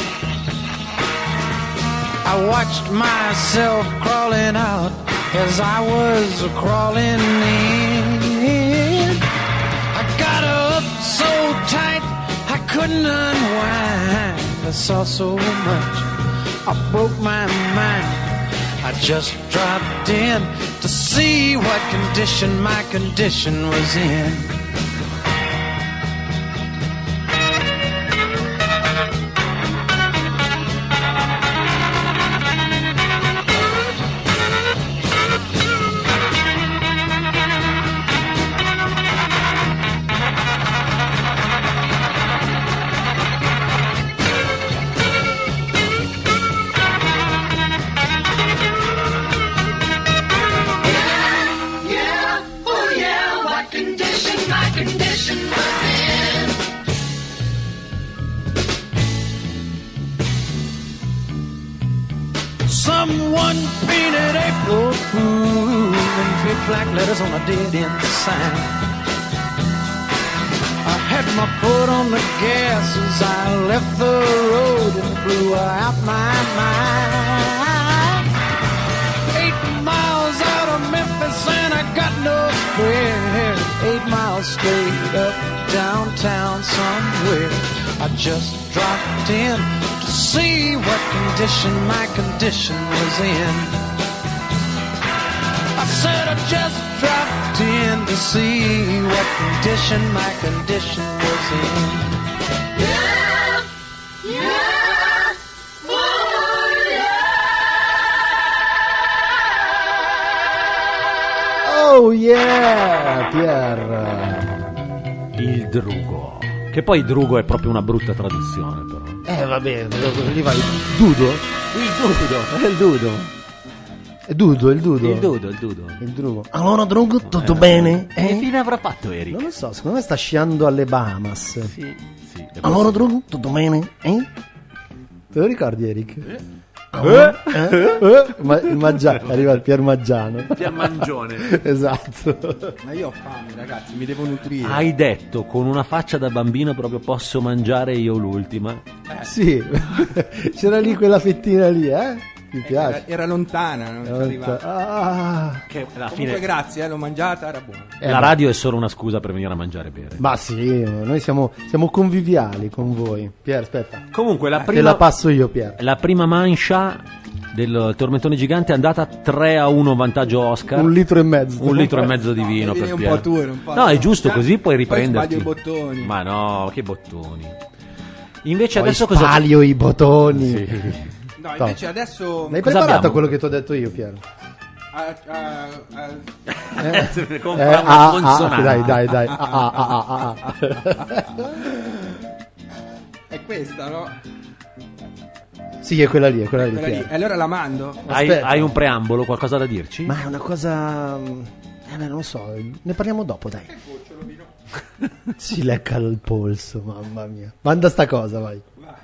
Speaker 7: I watched myself crawling out as I was crawling in. I got up so tight I couldn't unwind. I saw so much, I broke my mind. I just dropped in to see what condition my condition was in. Someone painted April Fool in big black letters on a dead-end sign. I had my foot on the gas as I left the road and blew out my mind. 8 miles out of Memphis and I got no spare. 8 miles straight up downtown somewhere. I just dropped in to see what condition my condition was in. I said I just dropped in to see what condition my condition was in.
Speaker 6: Yeah, yeah, oh yeah.
Speaker 1: Oh yeah, Pier.
Speaker 2: Il drugo. Che poi drugo è proprio una brutta traduzione, però.
Speaker 1: Vabbè, lì vai. Dudo? Il dudo. È il dudo. È dudo, il dudo.
Speaker 2: Il dudo, il dudo.
Speaker 1: Il drugo. Allora, drugo, tutto bene?
Speaker 2: Che fine avrà fatto Eric?
Speaker 1: Non lo so, secondo me sta sciando alle Bahamas.
Speaker 2: Sì.
Speaker 1: Allora, drugo, tutto bene? Te lo ricordi, Eric? Ma il Maggiano, arriva il Pier Maggiano.
Speaker 2: Pier Mangione.
Speaker 1: Esatto.
Speaker 4: Ma io ho fame, ragazzi, mi devo nutrire.
Speaker 2: Hai detto con una faccia da bambino proprio posso mangiare io l'ultima.
Speaker 1: Sì, c'era lì quella fettina lì, Ti piace?
Speaker 4: Era lontana, non ci arrivava.
Speaker 2: Che alla
Speaker 4: Comunque
Speaker 2: fine
Speaker 4: grazie, l'ho mangiata, era buona.
Speaker 2: la radio è solo una scusa per venire a mangiare e bere.
Speaker 1: Ma sì, noi siamo conviviali con voi. Pier, aspetta.
Speaker 2: Comunque
Speaker 1: Te la passo io, Pier.
Speaker 2: La prima mancia del tormentone gigante è andata 3-1 vantaggio Oscar.
Speaker 1: 1,5 litri.
Speaker 2: 1,5 litri di vino per
Speaker 4: un
Speaker 2: Pier.
Speaker 4: po' tu, un po'
Speaker 2: No, è giusto, così puoi
Speaker 4: Poi
Speaker 2: riprenderti.
Speaker 4: sbaglio i bottoni.
Speaker 2: Ma no, che bottoni. Invece
Speaker 1: Poi
Speaker 2: adesso cosa
Speaker 1: spaglio i bottoni.
Speaker 2: Sì.
Speaker 4: No, invece adesso
Speaker 1: L'hai
Speaker 2: Cosa
Speaker 1: preparato
Speaker 2: abbiamo?
Speaker 1: quello che ti ho detto io, Pier?
Speaker 2: Compra una consonante.
Speaker 1: Dai.
Speaker 4: è questa, no?
Speaker 1: Sì, è quella lì,
Speaker 4: Quella lì.
Speaker 1: Pier.
Speaker 4: E allora la mando?
Speaker 2: Hai un preambolo, qualcosa da dirci?
Speaker 1: Ma è una cosa... non lo so, ne parliamo dopo, dai. Si lecca il polso, mamma mia. Manda sta cosa, vai.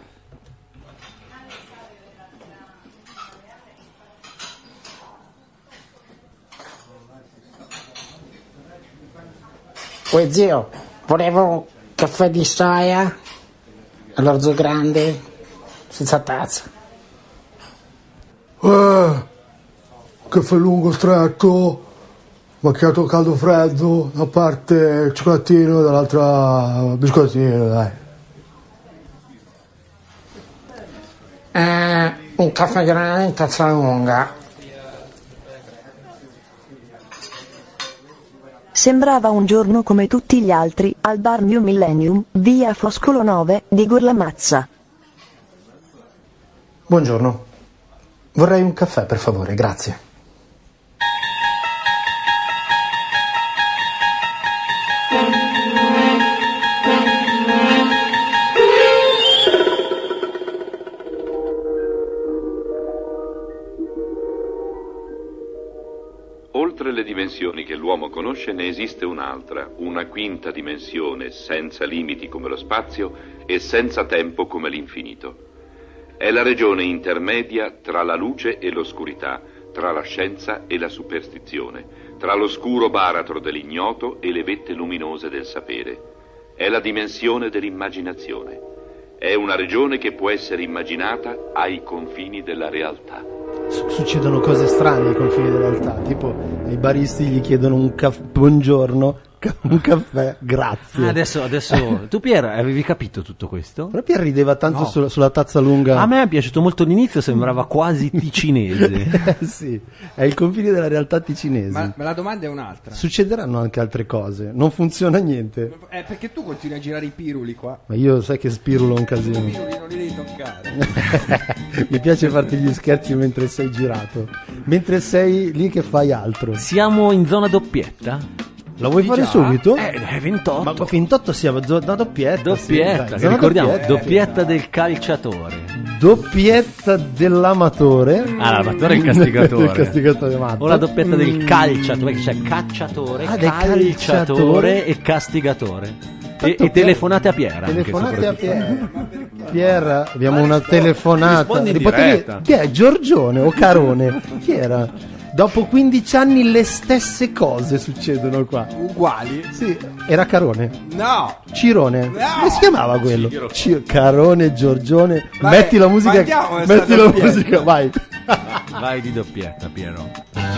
Speaker 8: Poi zio, volevo un caffè di soia all'orzo grande senza tazza.
Speaker 9: Caffè lungo stretto, macchiato caldo freddo, da parte cioccolatino, dall'altra biscottino, dai.
Speaker 8: Un caffè grande in tazza lunga.
Speaker 10: sembrava un giorno come tutti gli altri, al bar New Millennium, via Foscolo 9, di Gorlamazza.
Speaker 1: Buongiorno. Vorrei un caffè, per favore, grazie.
Speaker 11: Oltre le dimensioni che l'uomo conosce ne esiste un'altra, una quinta dimensione, senza limiti come lo spazio e senza tempo come l'infinito. È la regione intermedia tra la luce e l'oscurità, tra la scienza e la superstizione, tra l'oscuro baratro dell'ignoto e le vette luminose del sapere. È la dimensione dell'immaginazione. È una regione che può essere immaginata ai confini della realtà.
Speaker 1: Succedono cose strane ai confini della realtà, tipo ai baristi gli chiedono un buongiorno, un caffè, grazie.
Speaker 2: Adesso tu Pier avevi capito tutto questo?
Speaker 1: Però Pier rideva tanto sulla tazza lunga.
Speaker 2: A me è piaciuto molto l'inizio, sembrava quasi ticinese.
Speaker 1: Sì, è il confine della realtà ticinese.
Speaker 4: Ma la domanda è un'altra.
Speaker 1: Succederanno anche altre cose, non funziona niente.
Speaker 4: Perché tu continui a girare i piruli qua?
Speaker 1: Ma io sai che spirulo un casino.
Speaker 4: I piruli non li devi toccare.
Speaker 1: Mi piace farti gli scherzi mentre sei girato, mentre sei lì che fai altro.
Speaker 2: Siamo in zona doppietta?
Speaker 1: La vuoi fare subito?
Speaker 2: È 28.
Speaker 1: Ma 28 siamo zona doppietta.
Speaker 2: Doppietta,
Speaker 1: sì,
Speaker 2: che ricordiamo, doppietta del calciatore.
Speaker 1: Doppietta dell'amatore.
Speaker 2: L'amatore è il castigatore.
Speaker 1: Il castigatore matto.
Speaker 2: O la doppietta del calciatore, che c'è cacciatore, calciatore e castigatore. E telefonate a Pier.
Speaker 1: Telefonate a Pier. Pier, abbiamo una telefonata. Chi è? Giorgione o Carone? Chi era? Dopo 15 anni le stesse cose succedono qua.
Speaker 4: Uguali?
Speaker 1: Sì, era Carone.
Speaker 4: No.
Speaker 1: Cirone.
Speaker 4: No.
Speaker 1: Come si chiamava quello? Carone, Giorgione.
Speaker 4: Vabbè,
Speaker 1: metti la musica. Metti la musica, vai.
Speaker 2: Vai di doppietta, Piero.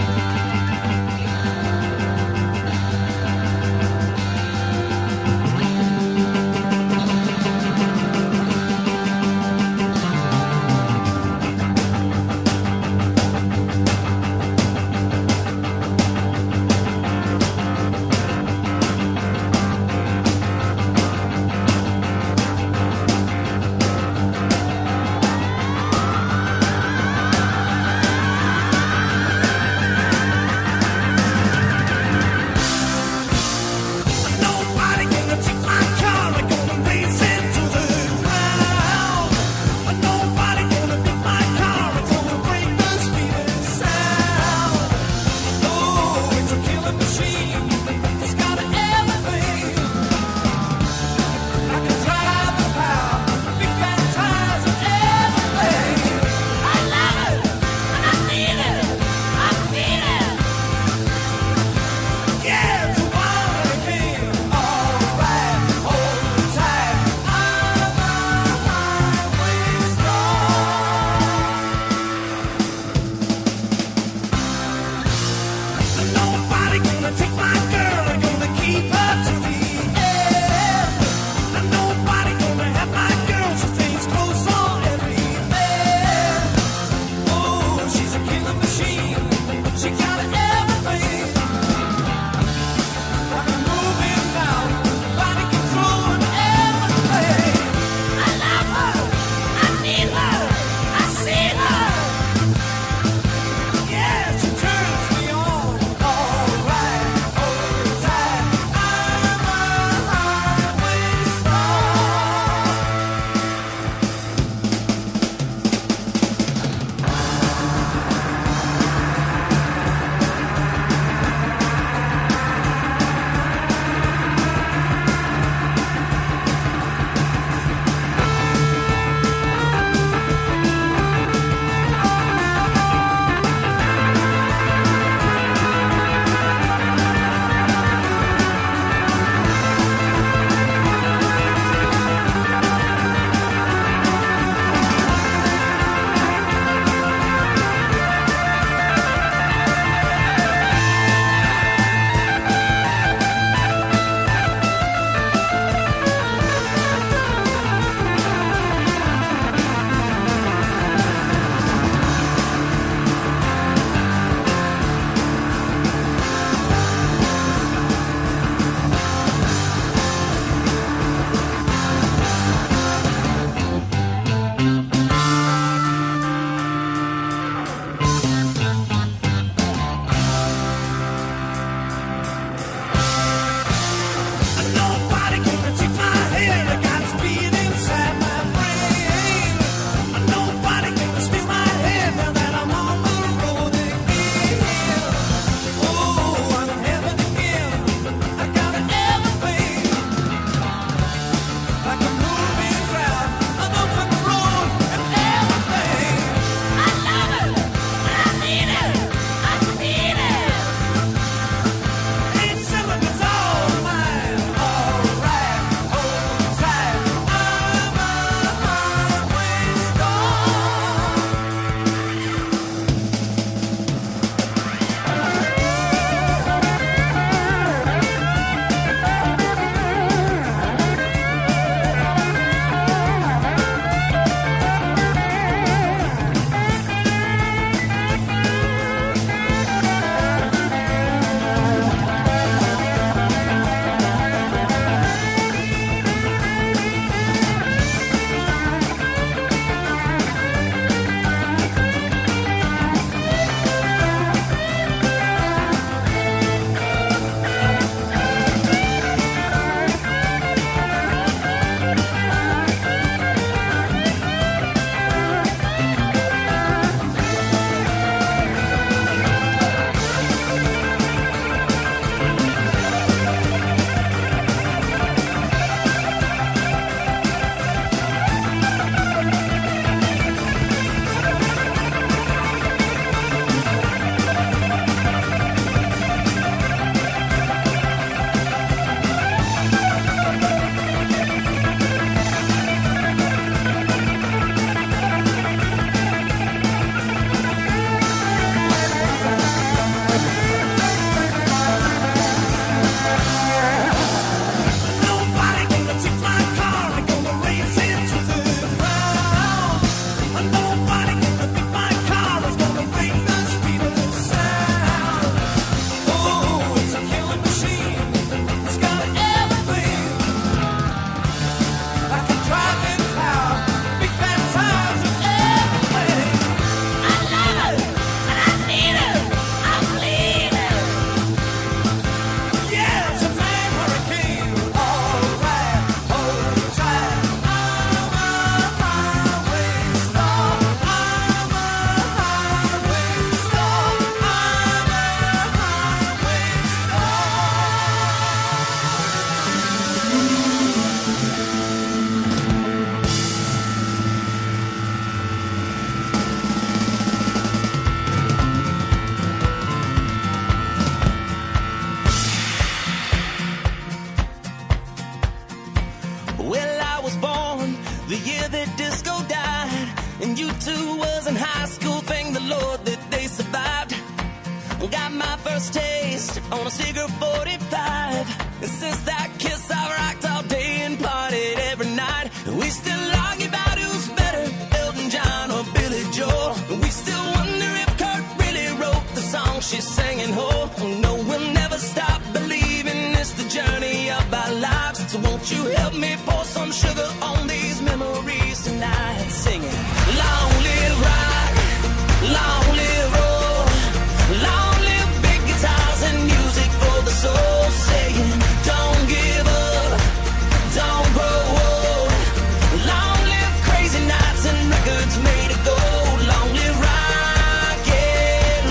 Speaker 5: first taste on a cigarette 45. And since that kiss, I rocked all day and partied every night. And we still argue about who's better, Elton John or Billy Joel. And we still wonder if Kurt really wrote the song she's singing. Oh, no, we'll never stop believing it's the journey of our lives. So won't you help me pour some sugar on these memories tonight? Singing, long live rock, long live roll, long live big guitars and music for the soul. Saying, don't give up, don't grow old. Long live crazy nights and records made of gold. Long live rock and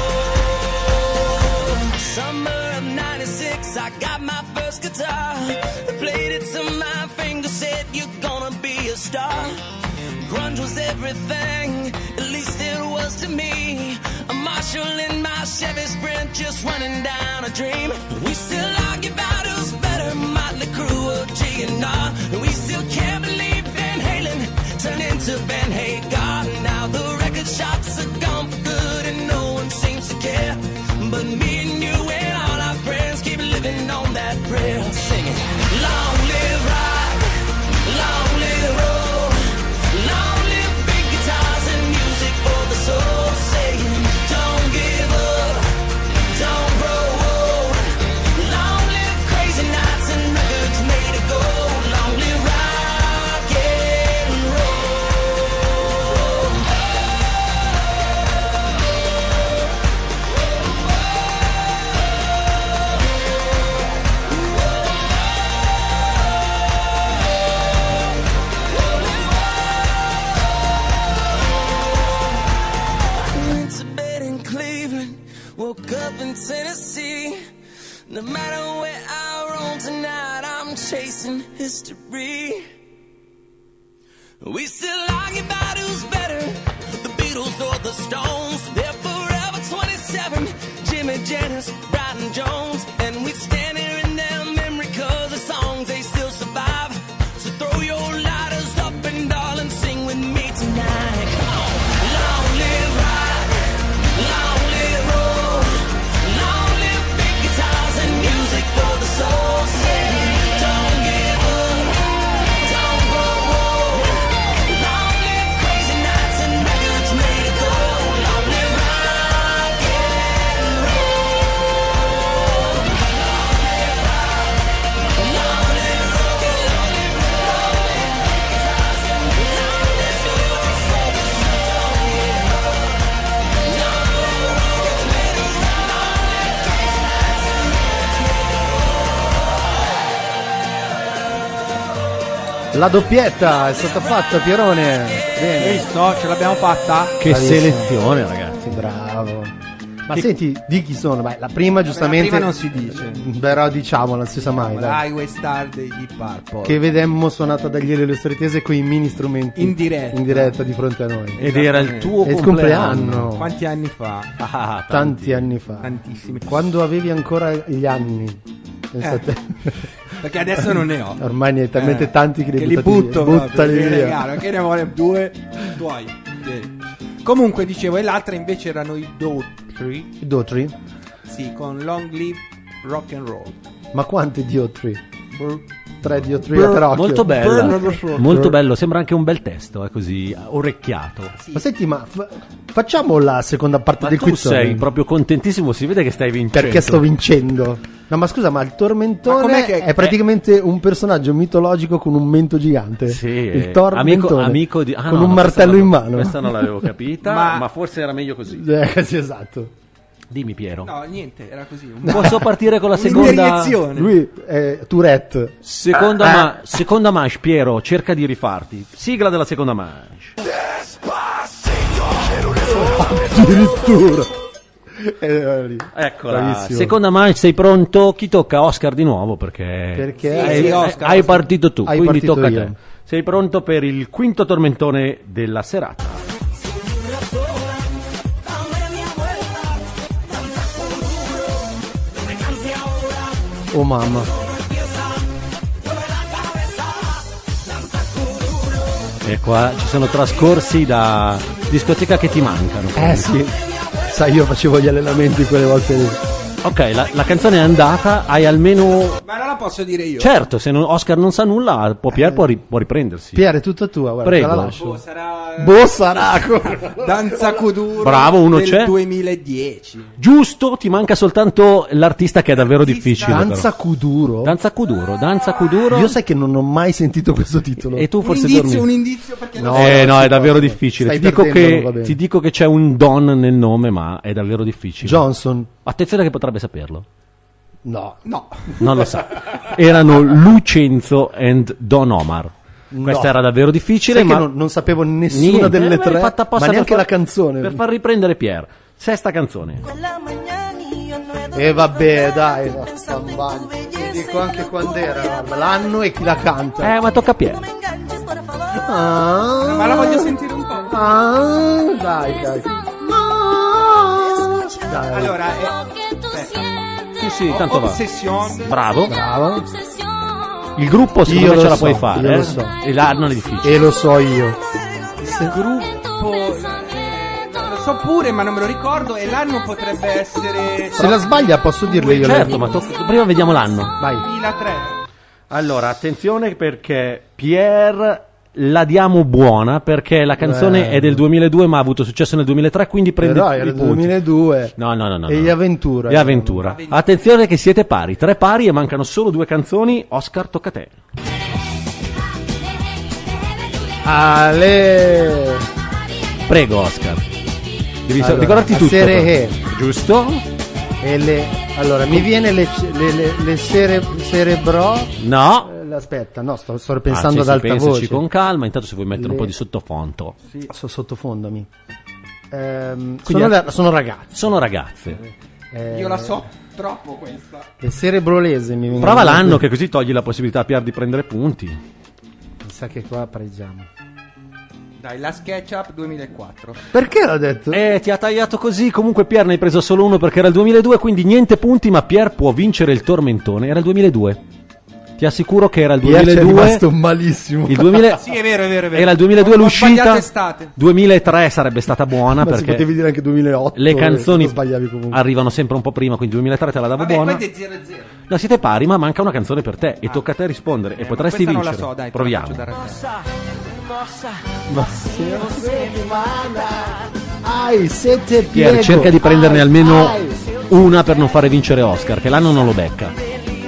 Speaker 5: roll. Summer of '96, I got my first guitar. I played it till my fingers said, you're gonna be a star. Grunge was everything, at least it was to me. A Marshall in my Chevy Sprint, just running down a dream. We still argue about who's better, Motley Crue or GNR. And we still can't believe Van Halen turned into Van Hagar. Now the record shops are gone for good and no one seems to care. But me and you and all our friends keep living on that prayer. Singing, long live rock, long live roll, long live big guitars and music for the soul. Saying, don't give up, don't grow old. Long live crazy nights and records made of gold. Long live rock and roll. Went to bed in Cleveland, woke up in Tennessee. No matter where I roam tonight, I'm chasing history. We still argue about who's better, the Beatles or the Stones. They're forever 27, Jimmy Janis, Brian Jones. And we stand here in their memory 'cause the songs, they still survive. So throw your lighters up and darling, sing with me tonight. Come on. Long live rock, long live roll, long live big guitars and music for the soul. Saying, don't give up, don't grow old. Long live crazy nights and records made of gold. Long live rock and roll. Long live rock, long live roll. Guitars and music for the soul.
Speaker 1: La doppietta è stata fatta, Pierone. Bene.
Speaker 4: Visto? Ce l'abbiamo fatta?
Speaker 2: Che
Speaker 1: Bravissimo.
Speaker 2: selezione, ragazzi.
Speaker 1: Bravo. Ma senti, di chi sono? Beh, la prima giustamente.
Speaker 4: La prima non si dice.
Speaker 1: Però diciamo, non si sa mai. dai.
Speaker 4: Highway Star dei Deep Purple.
Speaker 1: Che vedemmo suonata dagli Elio Stretese con i mini strumenti
Speaker 4: In diretta.
Speaker 1: in diretta di fronte a noi.
Speaker 2: Ed era il tuo
Speaker 1: È il
Speaker 2: compleanno.
Speaker 1: compleanno.
Speaker 4: Quanti anni fa?
Speaker 2: Ah,
Speaker 1: Tanti anni fa.
Speaker 4: Tantissimi.
Speaker 1: Quando avevi ancora gli anni. Pensate.
Speaker 4: Perché adesso non ne ho.
Speaker 1: Ormai ne hai talmente tanti che
Speaker 4: li
Speaker 1: li
Speaker 4: butto.
Speaker 1: buttali
Speaker 4: Che
Speaker 1: via.
Speaker 4: regalo, che ne vuole due tuoi. Comunque dicevo, e l'altra invece erano i Daughtry.
Speaker 1: I Daughtry?
Speaker 4: Sì, con Long Live Rock and Roll.
Speaker 1: Ma quanti Daughtry? 3 Daughtry a tarocchio.
Speaker 2: Molto bello.
Speaker 4: non lo so.
Speaker 2: Molto bello, sembra anche un bel testo, così orecchiato.
Speaker 1: Ma senti, ma facciamo la seconda parte
Speaker 2: Ma
Speaker 1: del
Speaker 2: tu
Speaker 1: quiz.
Speaker 2: sei proprio contentissimo, si vede che stai vincendo.
Speaker 1: Perché sto vincendo. No, ma scusa, ma il
Speaker 4: Ma
Speaker 1: tormentone
Speaker 4: com'è che-
Speaker 1: è praticamente un personaggio mitologico con un mento gigante.
Speaker 2: Sì,
Speaker 1: il tormentone
Speaker 2: amico di...
Speaker 1: con un martello in mano.
Speaker 2: Questa non l'avevo capita,
Speaker 4: Ma-
Speaker 2: ma forse era meglio così.
Speaker 1: Sì, esatto.
Speaker 2: Dimmi Piero.
Speaker 4: No, niente, era così.
Speaker 2: Posso partire con la seconda?
Speaker 4: Un'iniezione.
Speaker 1: Lui è Tourette.
Speaker 2: Seconda manche, Piero, cerca di rifarti. Sigla della seconda manche.
Speaker 1: Addirittura.
Speaker 2: Eccola.
Speaker 1: Bravissimo.
Speaker 2: Seconda manche, sei pronto? Chi tocca? Oscar di nuovo perché
Speaker 1: Perché
Speaker 4: sì, Oscar.
Speaker 2: hai partito tu,
Speaker 1: Hai
Speaker 2: quindi
Speaker 1: partito
Speaker 2: tocca a
Speaker 1: io.
Speaker 2: te. Sei pronto per il quinto tormentone della serata?
Speaker 1: Oh mamma.
Speaker 2: E qua ci sono trascorsi da discoteca che ti mancano.
Speaker 1: Sì. sai, io facevo gli allenamenti quelle volte lì.
Speaker 2: Ok, la canzone è andata, hai almeno...
Speaker 4: Ma non la posso dire io.
Speaker 2: Certo, se Oscar non sa nulla, Pier può riprendersi.
Speaker 1: Pier, è tutta tua, guarda,
Speaker 2: Prego.
Speaker 1: te la lascio.
Speaker 4: Sarà
Speaker 1: Bossaraco.
Speaker 4: Danza Kuduro
Speaker 2: Bravo, uno
Speaker 4: del
Speaker 2: c'è.
Speaker 4: 2010.
Speaker 2: Giusto, ti manca soltanto l'artista che è davvero difficile.
Speaker 1: Danza
Speaker 2: però.
Speaker 1: Kuduro.
Speaker 2: Danza Kuduro.
Speaker 1: Io sai che non ho mai sentito questo titolo.
Speaker 2: E tu forse
Speaker 4: Un indizio perché
Speaker 1: No,
Speaker 2: no, è davvero difficile.
Speaker 1: Stai
Speaker 2: Ti dico,
Speaker 1: perdendo, va bene.
Speaker 2: ti dico che c'è un Don nel nome, ma è davvero difficile.
Speaker 1: Johnson.
Speaker 2: Attenzione che potrebbe saperlo.
Speaker 1: No.
Speaker 2: Non lo sa. Erano Lucenzo and Don Omar. Questa era davvero difficile,
Speaker 1: Sai
Speaker 2: ma
Speaker 1: che non sapevo nessuna
Speaker 2: niente,
Speaker 1: delle
Speaker 2: l'hai
Speaker 1: tre,
Speaker 2: fatta apposta
Speaker 1: ma neanche
Speaker 2: per
Speaker 1: la canzone.
Speaker 2: Per far riprendere Pier. Sesta canzone.
Speaker 1: E vabbè, dai, vaffanbagno. Ti dico anche quando era, guarda, l'anno e chi la canta.
Speaker 2: Ma tocca a Pier.
Speaker 4: Ma la voglio sentire un po'.
Speaker 1: Dai.
Speaker 4: Allora,
Speaker 2: Sì, tanto va.
Speaker 4: Ossession.
Speaker 2: Bravo. Il gruppo secondo
Speaker 1: Io
Speaker 2: me
Speaker 1: lo
Speaker 2: ce la
Speaker 1: so,
Speaker 2: puoi fare,
Speaker 1: io lo so.
Speaker 2: E l'anno è difficile.
Speaker 1: E lo so io.
Speaker 4: Il gruppo lo so pure, ma non me lo ricordo. E l'anno potrebbe essere
Speaker 1: Se la sbaglia posso dirlo io.
Speaker 2: Certo, ma prima vediamo l'anno.
Speaker 1: Vai.
Speaker 4: 2003.
Speaker 2: Allora, attenzione perché Pier la diamo buona perché la canzone è del 2002 ma ha avuto successo nel 2003, quindi prende
Speaker 1: Però era
Speaker 2: i
Speaker 1: il
Speaker 2: punti.
Speaker 1: 2002.
Speaker 2: No.
Speaker 1: E Avventura.
Speaker 2: E Avventura. Attenzione che siete pari, 3 pari e mancano solo 2 canzoni. Oscar, tocca a te.
Speaker 1: Ale.
Speaker 2: Prego, Oscar. Devi
Speaker 1: Allora,
Speaker 2: ricordarti tutto.
Speaker 1: Serehe.
Speaker 2: Giusto?
Speaker 1: E allora, mi viene le cerebro.
Speaker 2: No.
Speaker 1: Aspetta, no, sto pensando ad
Speaker 2: sì,
Speaker 1: alta
Speaker 2: pensaci
Speaker 1: voce.
Speaker 2: con calma, intanto se vuoi mettere un
Speaker 1: Le-
Speaker 2: po' di sottofondo.
Speaker 1: Sì, sottofondami.
Speaker 2: Quindi
Speaker 1: Sono ragazzi.
Speaker 2: Sono ragazze.
Speaker 4: Io la so troppo questa.
Speaker 1: Le cerebrolese mi vengono
Speaker 2: Prova
Speaker 1: in
Speaker 2: l'anno
Speaker 1: mente.
Speaker 2: che così togli la possibilità a Pier di prendere punti.
Speaker 1: Mi sa che qua pareggiamo.
Speaker 4: Dai, la SketchUp 2004.
Speaker 1: Perché l'ho detto?
Speaker 2: Ti ha tagliato così. Comunque Pier ne hai preso solo uno perché era il 2002, quindi niente punti, ma Pier può vincere il tormentone. Era il 2002. Ti assicuro che era il
Speaker 1: Pier ci è
Speaker 2: 2002.
Speaker 1: rimasto malissimo.
Speaker 2: Il 2000
Speaker 4: Sì, è vero.
Speaker 2: Era il 2002
Speaker 4: Ho
Speaker 2: l'uscita.
Speaker 4: sbagliato estate.
Speaker 2: 2003 sarebbe stata buona
Speaker 1: Ma se
Speaker 2: perché
Speaker 1: potevi dire anche 2008.
Speaker 2: le canzoni
Speaker 1: sbagliavi comunque.
Speaker 2: arrivano sempre un po' prima, quindi 2003 te la davo
Speaker 4: Vabbè,
Speaker 2: buona.
Speaker 4: quindi è 0-0.
Speaker 2: No, siete pari, ma manca una canzone per te e tocca a te rispondere e potresti
Speaker 4: questa
Speaker 2: vincere.
Speaker 4: non la so, dai, te la
Speaker 2: Proviamo.
Speaker 4: faccio dare a te.
Speaker 1: Ai, sette
Speaker 2: Pier,
Speaker 1: piego.
Speaker 2: cerca di prenderne almeno una per non fare vincere Oscar, che l'anno non lo becca.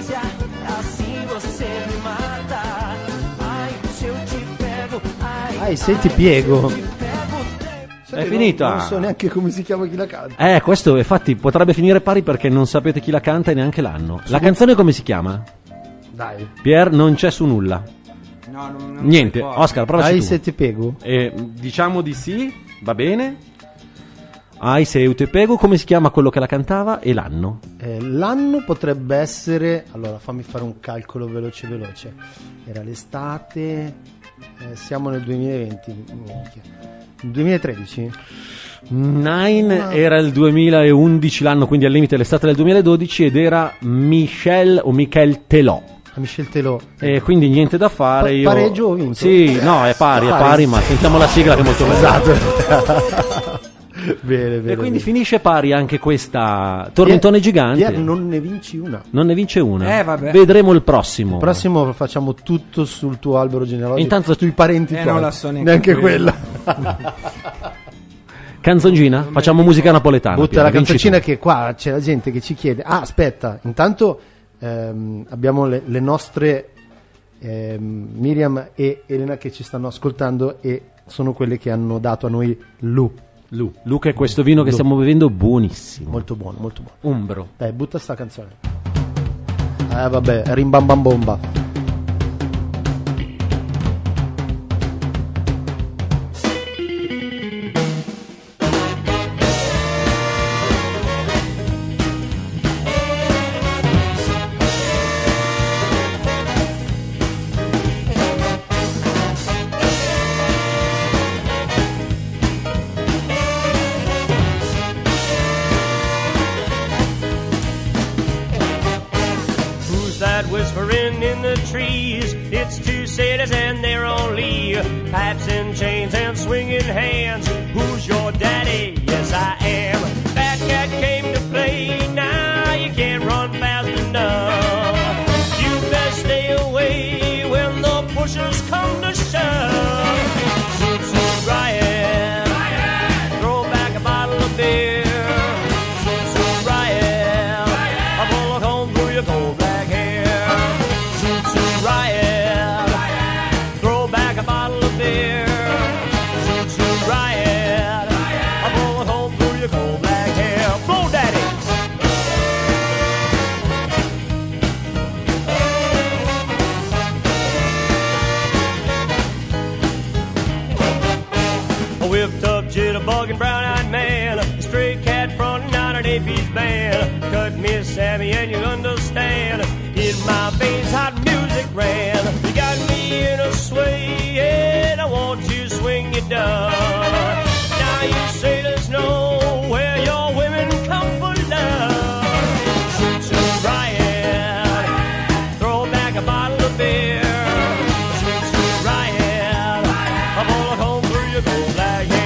Speaker 1: Ai, se ti piego.
Speaker 2: È finita.
Speaker 1: Non so neanche come si chiama chi la canta.
Speaker 2: Questo infatti potrebbe finire pari perché non sapete chi la canta e neanche l'anno. La canzone come si chiama?
Speaker 1: Dai.
Speaker 2: Pier non c'è su nulla.
Speaker 4: No, non
Speaker 2: Niente,
Speaker 4: ricordo.
Speaker 2: Oscar, provaci
Speaker 1: Ai,
Speaker 2: tu.
Speaker 1: se ti piego.
Speaker 2: Diciamo di sì, va bene. Ai, se io te pego, come si chiama quello che la cantava e l'anno?
Speaker 1: L'anno potrebbe essere. Allora, fammi fare un calcolo veloce. Era l'estate. Siamo nel 2020. Minchia. 2013?
Speaker 2: Nine era il 2011 l'anno, quindi al limite l'estate del 2012 ed era Michel Telò.
Speaker 1: Michel Telò.
Speaker 2: E quindi niente da fare. Io...
Speaker 1: Pareggio o vinto?
Speaker 2: Sì, no, è pari, ma sentiamo la sigla che è molto bella.
Speaker 1: Bene.
Speaker 2: E quindi finisce pari anche questa tormentone gigante.
Speaker 1: Pier, non ne vinci una.
Speaker 2: Non ne vince una.
Speaker 4: Vabbè.
Speaker 2: Vedremo il prossimo.
Speaker 1: Il prossimo facciamo tutto sul tuo albero genealogico.
Speaker 2: Intanto
Speaker 1: sui parenti tuoi.
Speaker 4: non la so
Speaker 1: neanche quella.
Speaker 2: Canzoncina? Facciamo musica napoletana.
Speaker 1: Butta
Speaker 2: Pier,
Speaker 1: la
Speaker 2: vinci
Speaker 1: canzoncina
Speaker 2: tu.
Speaker 1: che qua c'è la gente che ci chiede. Aspetta, intanto abbiamo le nostre Miriam e Elena che ci stanno ascoltando e sono quelle che hanno dato a noi
Speaker 2: Luca è questo vino che stiamo bevendo buonissimo.
Speaker 1: molto buono.
Speaker 2: Umbro.
Speaker 1: Dai, butta sta canzone. Vabbè, rimbambambomba.
Speaker 12: Whispering in the trees, it's two sailors and they're on lee, pipes and chains and swinging hands. Who's your daddy? Yes, I am. bugging brown-eyed man, a stray cat from 98 band. Cut me, Sammy, and you understand. In my veins, hot music ran. You got me in a sway, and I want to swing it down. Now you sailors know where your women come for love. Shoot to riot, throw back a bottle of beer. Shoot to riot, I'm all home through your gold black hair.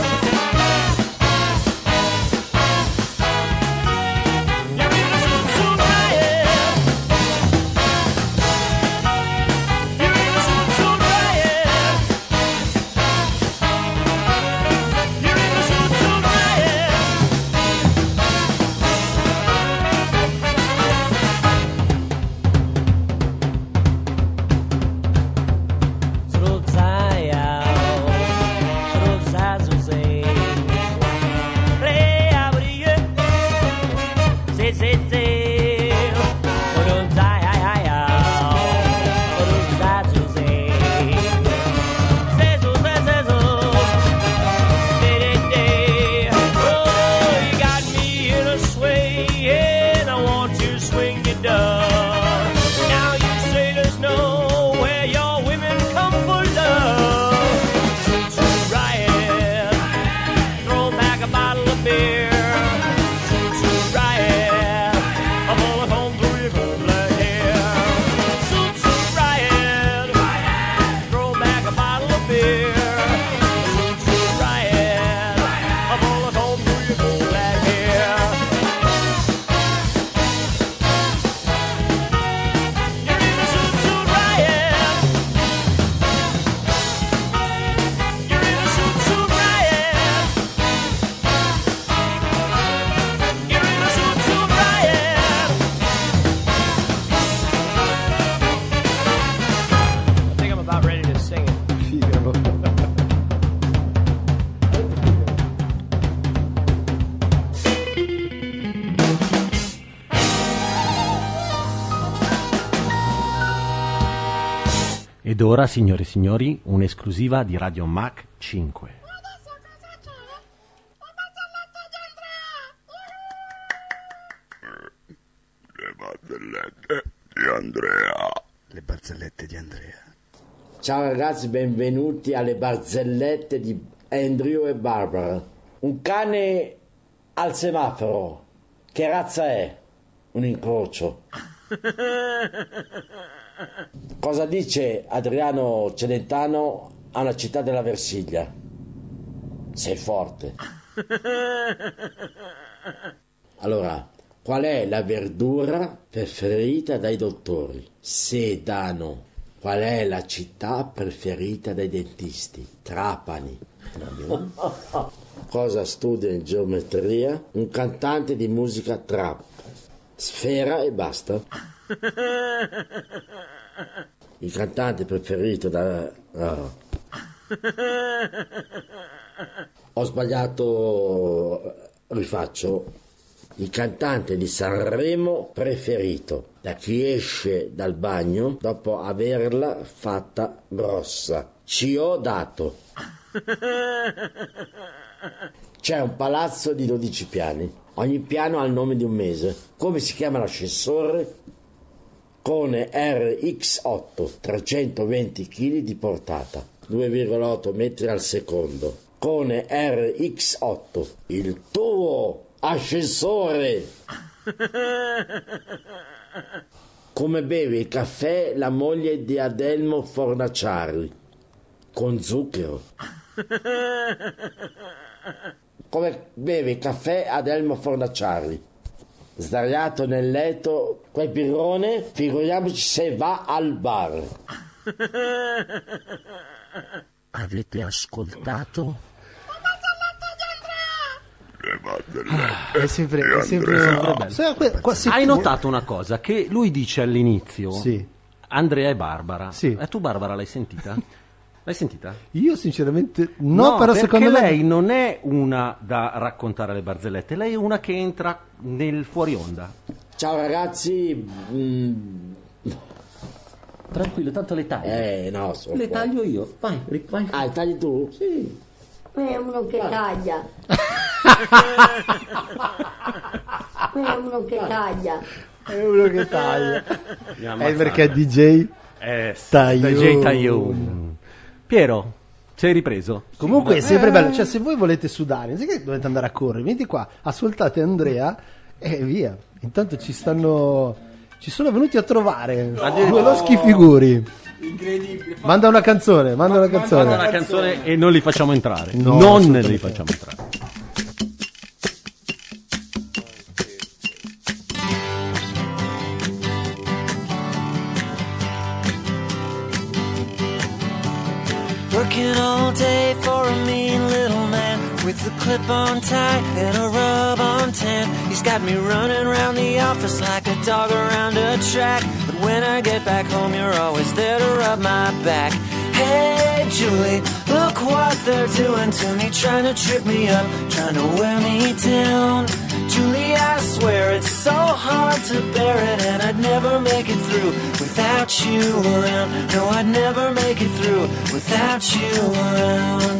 Speaker 2: Ed ora, signore e signori, un'esclusiva di Radio Mach 5.
Speaker 13: Le barzellette di Andrea.
Speaker 14: Le barzellette di Andrea.
Speaker 15: Ciao ragazzi, benvenuti alle barzellette di Andrew e Barbara. Un cane al semaforo. Che razza è? Un incrocio. Cosa dice Adriano Celentano a una città della Versilia? Sei forte. Allora, qual è la verdura preferita dai dottori? Sedano. Qual è la città preferita dai dentisti? Trapani. Cosa studia in geometria? Un cantante di musica trap. Sfera e basta. Il cantante preferito da... Oh. Ho sbagliato, rifaccio. Il cantante di Sanremo preferito da chi esce dal bagno dopo averla fatta grossa. Ci ho dato. C'è un palazzo di 12 piani. Ogni piano ha il nome di un mese. Come si chiama l'ascensore? Cone RX8, 320 kg di portata, 2,8 metri al secondo. Cone RX8, il tuo ascensore. Come beve il caffè la moglie di Adelmo Fornaciari? Con zucchero. Come beve il caffè Adelmo Fornaciari? Sdraiato nel letto, quel birrone, figuriamoci se va al bar.
Speaker 14: Avete ascoltato?
Speaker 1: È sempre bello.
Speaker 2: Hai notato una cosa? Che lui dice all'inizio
Speaker 1: Sì.
Speaker 2: Andrea e Barbara.
Speaker 1: Sì.
Speaker 2: E tu Barbara l'hai sentita? L'hai sentita?
Speaker 1: Io sinceramente no, però
Speaker 2: perché
Speaker 1: secondo me
Speaker 2: lei non è una da raccontare le barzellette, lei è una che entra nel fuori onda.
Speaker 15: Ciao ragazzi.
Speaker 2: Tranquillo, tanto le taglio.
Speaker 15: No,
Speaker 2: Le taglio io. Vai.
Speaker 15: Ah, le tagli tu?
Speaker 2: Sì.
Speaker 16: Qui è uno che taglia. Qui è uno che taglia.
Speaker 1: È uno che taglia.
Speaker 2: Mi
Speaker 1: È perché è DJ Taglione.
Speaker 2: DJ Taglione. Piero, sei ripreso?
Speaker 1: Comunque è sempre bello, cioè se voi volete sudare, non è che dovete andare a correre, venite qua, ascoltate Andrea e via. Intanto ci sono venuti a trovare due loschi figuri.
Speaker 4: Incredibile.
Speaker 1: Manda una canzone.
Speaker 2: Manda una canzone e non li facciamo entrare.
Speaker 1: No,
Speaker 2: non li facciamo entrare.
Speaker 5: Working all day for a mean little man with a clip-on tie and a rub-on tan. He's got me running around the office like a dog around a track. But when I get back home, you're always there to rub my back. Hey, Julie, look what they're doing to me, trying to trip me up, trying to wear me down. Julie, I swear it's so hard to bear it, and I'd never make it through without you around. No, I'd never make it through without you around.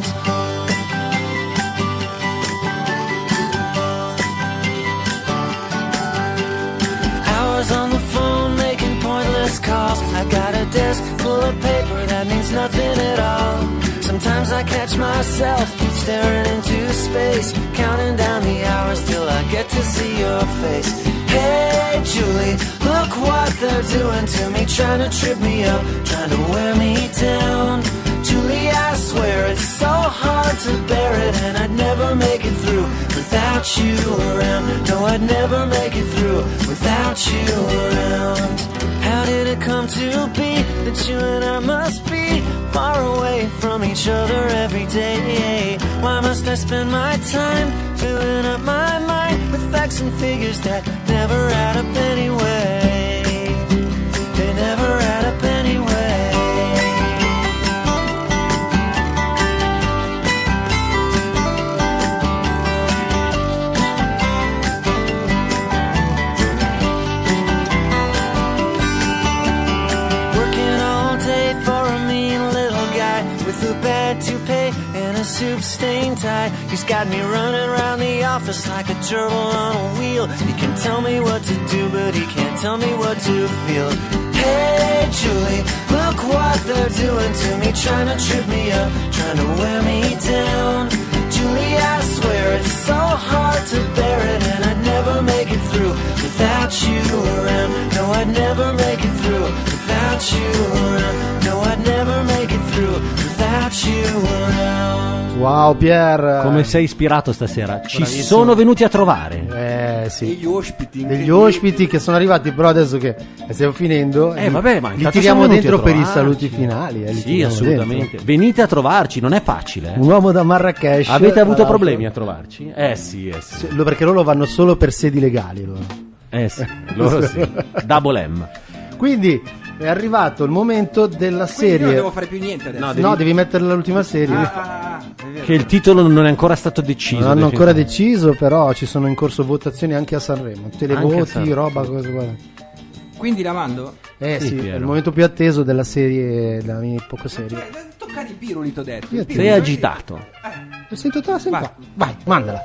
Speaker 5: Hours on the phone making pointless calls. I got a desk full of paper that means nothing at all. Sometimes I catch myself staring into space, counting down the hours till I get to see your face. Hey, Julie, look what they're doing to me, trying to trip me up, trying to wear me down. Julie, I swear it's so hard to bear it, and I'd never make it through without you around. No, I'd never make it through without you around. How did it come to be that you and I must be far away from each other every day? Why must I spend my time filling up my mind with facts and figures that never add up anyway? They never add up anyway. Toupee and a soup-stained tie. He's got me running around the office like a gerbil on a wheel. He can tell me what to do, but he can't tell me what to feel. Hey, Julie, look what they're doing to me, trying to trip me up, trying to wear me down. Julie, I swear it's so hard to bear it, and I'd never make it through without you around. No, I'd never make it through without you around. No, I'd never make it through without you around.
Speaker 1: Wow, Pier,
Speaker 2: come sei ispirato stasera. Ci sono venuti a trovare.
Speaker 1: Sì.
Speaker 4: Degli
Speaker 1: ospiti che sono arrivati, però adesso che stiamo finendo
Speaker 2: vabbè, ma
Speaker 1: li
Speaker 2: intanto
Speaker 1: tiriamo
Speaker 2: sono venuti
Speaker 1: dentro
Speaker 2: a
Speaker 1: per i
Speaker 2: trovarci.
Speaker 1: saluti finali, li
Speaker 2: Sì,
Speaker 1: tiriamo
Speaker 2: assolutamente.
Speaker 1: dentro.
Speaker 2: Venite a trovarci, non è facile.
Speaker 1: Un uomo da Marrakesh.
Speaker 2: Avete avuto
Speaker 1: tra l'altro.
Speaker 2: problemi a trovarci? Sì.
Speaker 1: Perché loro vanno solo per sedi legali loro.
Speaker 2: Sì, loro sì. Double M.
Speaker 1: Quindi è arrivato il momento della
Speaker 4: Quindi io
Speaker 1: serie.
Speaker 4: non devo fare più niente adesso.
Speaker 1: No, devi mettere l'ultima serie.
Speaker 2: Che il titolo non è ancora stato deciso.
Speaker 1: Non hanno ancora deciso, però ci sono in corso votazioni anche a Sanremo. Televoti,
Speaker 2: Sanremo,
Speaker 1: roba,
Speaker 2: sì.
Speaker 1: cose guarda.
Speaker 4: Quindi la mando?
Speaker 1: Sì, è
Speaker 2: Piero.
Speaker 1: il momento più atteso della serie, della mia poca serie.
Speaker 4: Tocca di Piruli, t'ho detto.
Speaker 1: Io
Speaker 2: Sei agitato.
Speaker 1: Sento te la sento qua. Vai, mandala.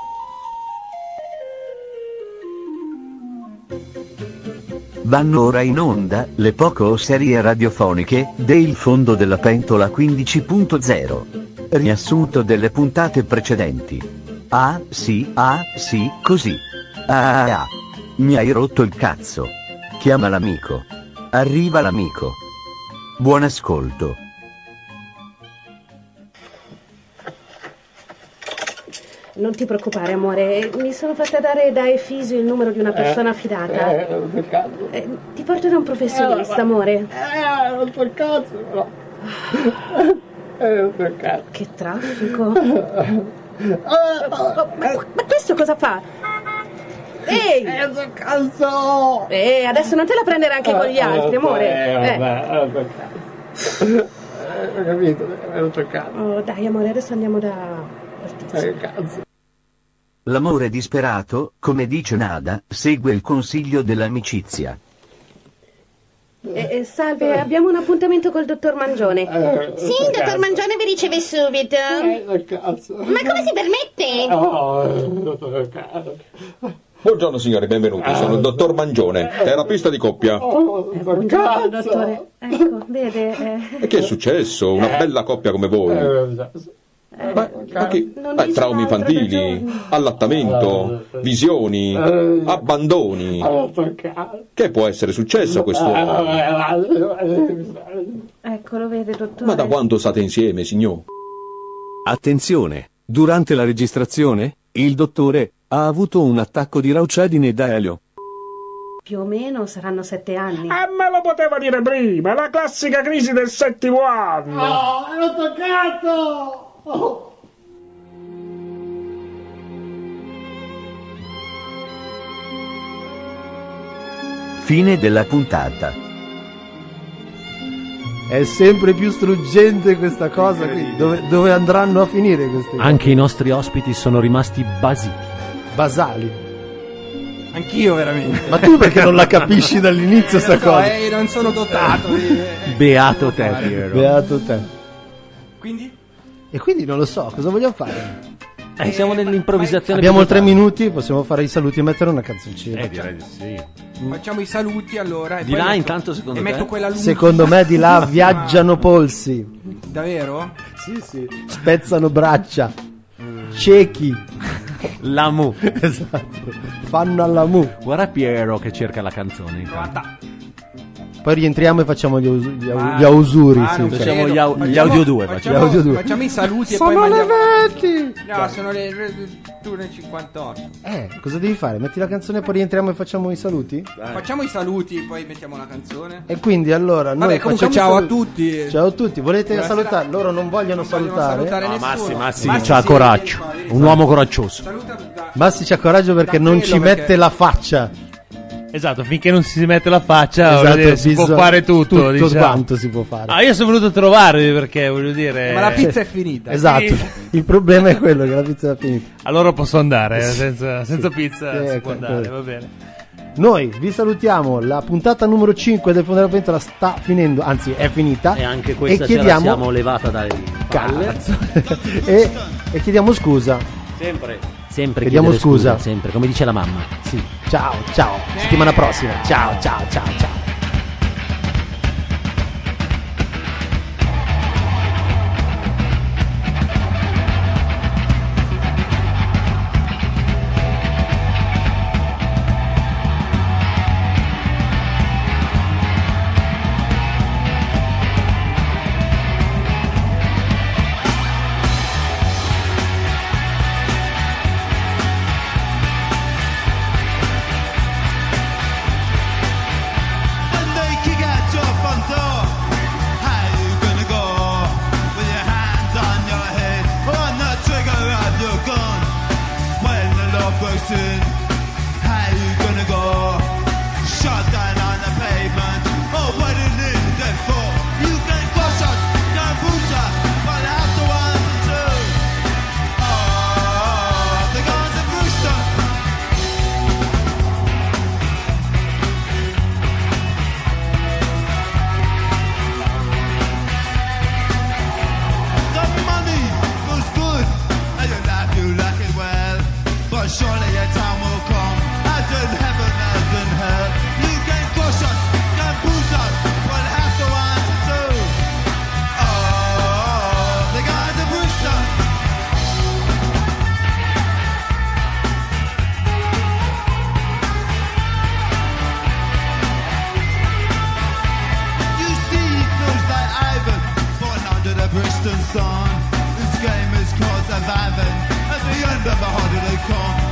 Speaker 17: Vanno ora in onda le poco serie radiofoniche del fondo della pentola 15.0. Riassunto delle puntate precedenti. Sì, così. Mi hai rotto il cazzo. Chiama l'amico. Arriva l'amico. Buon ascolto.
Speaker 18: Non ti preoccupare, amore, mi sono fatta dare da Efisio il numero di una persona affidata. Ti porto da un professionista, amore.
Speaker 9: Non so il cazzo, però. Non so il cazzo.
Speaker 18: Che traffico. Ma questo cosa fa? Ehi!
Speaker 9: Non so il cazzo!
Speaker 18: Adesso non te la prendere anche con gli altri, amore.
Speaker 9: Non so il cazzo. Ho capito, non so il cazzo.
Speaker 18: Oh, dai, amore, adesso andiamo da...
Speaker 17: L'amore disperato, come dice Nada, segue il consiglio dell'amicizia.
Speaker 18: Salve, abbiamo un appuntamento col dottor Mangione.
Speaker 16: Sì, il dottor Mangione vi riceve subito. Ma come si permette?
Speaker 19: Buongiorno signori, benvenuti. Sono il dottor Mangione, terapista di coppia.
Speaker 18: Buongiorno, dottore. Ecco, vede.
Speaker 19: E che è successo? Una bella coppia come voi. Traumi infantili, allattamento, visioni, abbandoni. Che può essere successo a quest'uomo?
Speaker 18: Ecco, lo vede, dottore.
Speaker 19: Ma da quanto state insieme, signor?
Speaker 20: Attenzione! Durante la registrazione, il dottore ha avuto un attacco di raucedine da elio.
Speaker 18: Più o meno saranno 7 anni.
Speaker 21: Me lo poteva dire prima, è la classica crisi del 7° anno.
Speaker 9: No, l'ho toccato! Oh.
Speaker 17: Fine della puntata.
Speaker 1: È sempre più struggente questa cosa qui. Dove andranno a finire queste cose?
Speaker 2: Anche i nostri ospiti sono rimasti
Speaker 1: basali.
Speaker 4: Anch'io veramente.
Speaker 1: Ma tu perché non la capisci dall'inizio sta cosa?
Speaker 4: Non sono dotato.
Speaker 2: Beato te, Piero.
Speaker 1: Beato te.
Speaker 4: Quindi?
Speaker 1: E quindi non lo so, cosa vogliamo fare?
Speaker 2: Siamo nell'improvvisazione.
Speaker 1: Abbiamo 3 minuti, possiamo fare i saluti e mettere una canzoncina.
Speaker 2: Direi di sì.
Speaker 4: Facciamo i saluti allora. E
Speaker 2: Di
Speaker 4: poi
Speaker 2: là
Speaker 4: metto-
Speaker 2: intanto secondo
Speaker 4: e
Speaker 2: te?
Speaker 4: metto quella lunga.
Speaker 1: Secondo me di là viaggiano polsi.
Speaker 4: Davvero?
Speaker 1: Sì. Spezzano braccia. Ciechi.
Speaker 2: L'amu.
Speaker 1: Esatto. Fanno all'amu.
Speaker 2: Guarda Piero che cerca la canzone. intanto.
Speaker 1: Poi rientriamo e facciamo gli ausuri.
Speaker 2: non
Speaker 1: sì,
Speaker 2: facciamo
Speaker 1: cioè.
Speaker 2: gli audio 2.
Speaker 4: Facciamo i saluti
Speaker 1: Sono
Speaker 4: e poi
Speaker 1: le
Speaker 4: mandiamo...
Speaker 1: 20.
Speaker 4: No, sono le 21:58.
Speaker 1: Cosa devi fare? Metti la canzone e poi rientriamo e facciamo i saluti?
Speaker 4: Facciamo i saluti e poi mettiamo la canzone.
Speaker 1: E quindi allora noi
Speaker 4: comunque
Speaker 1: facciamo
Speaker 4: ciao a
Speaker 1: saluti.
Speaker 4: tutti.
Speaker 1: Ciao a tutti. Volete
Speaker 4: Buonasera.
Speaker 1: salutare? Loro non vogliono salutare.
Speaker 2: Massi c'ha coraggio. Un uomo coraggioso.
Speaker 1: Massi c'ha coraggio perché non ci mette la faccia.
Speaker 22: Esatto, finché non si mette la faccia,
Speaker 1: Esatto,
Speaker 22: voglio dire, si può fare tutto, diciamo.
Speaker 1: quanto si può fare.
Speaker 22: Io sono venuto a trovarvi perché voglio dire.
Speaker 4: Ma la pizza è finita.
Speaker 1: Esatto.
Speaker 22: Sì.
Speaker 1: Il problema è quello che la pizza è finita.
Speaker 22: Allora posso andare, senza pizza si
Speaker 1: Sì,
Speaker 22: può andare,
Speaker 1: quello.
Speaker 22: va bene.
Speaker 1: Noi vi salutiamo, la puntata numero 5 del Fondo della Pentola sta finendo, anzi è finita.
Speaker 2: E anche questa
Speaker 1: e
Speaker 2: ce la
Speaker 1: chiediamo...
Speaker 2: siamo levata dai palle.
Speaker 1: e chiediamo scusa.
Speaker 2: Sempre
Speaker 1: Chiediamo
Speaker 2: chiedere
Speaker 1: scusa.
Speaker 2: sempre, come dice la mamma.
Speaker 1: Sì. Ciao. Settimana prossima. Ciao.
Speaker 6: Surely your time will come, as in heaven, as in hell. You can crush us, can push us, but have to answer to. Oh, the guys are Brewster. You see, he feels like Ivan, born under the Brixton sun. This game is called surviving. At the end of the holiday come.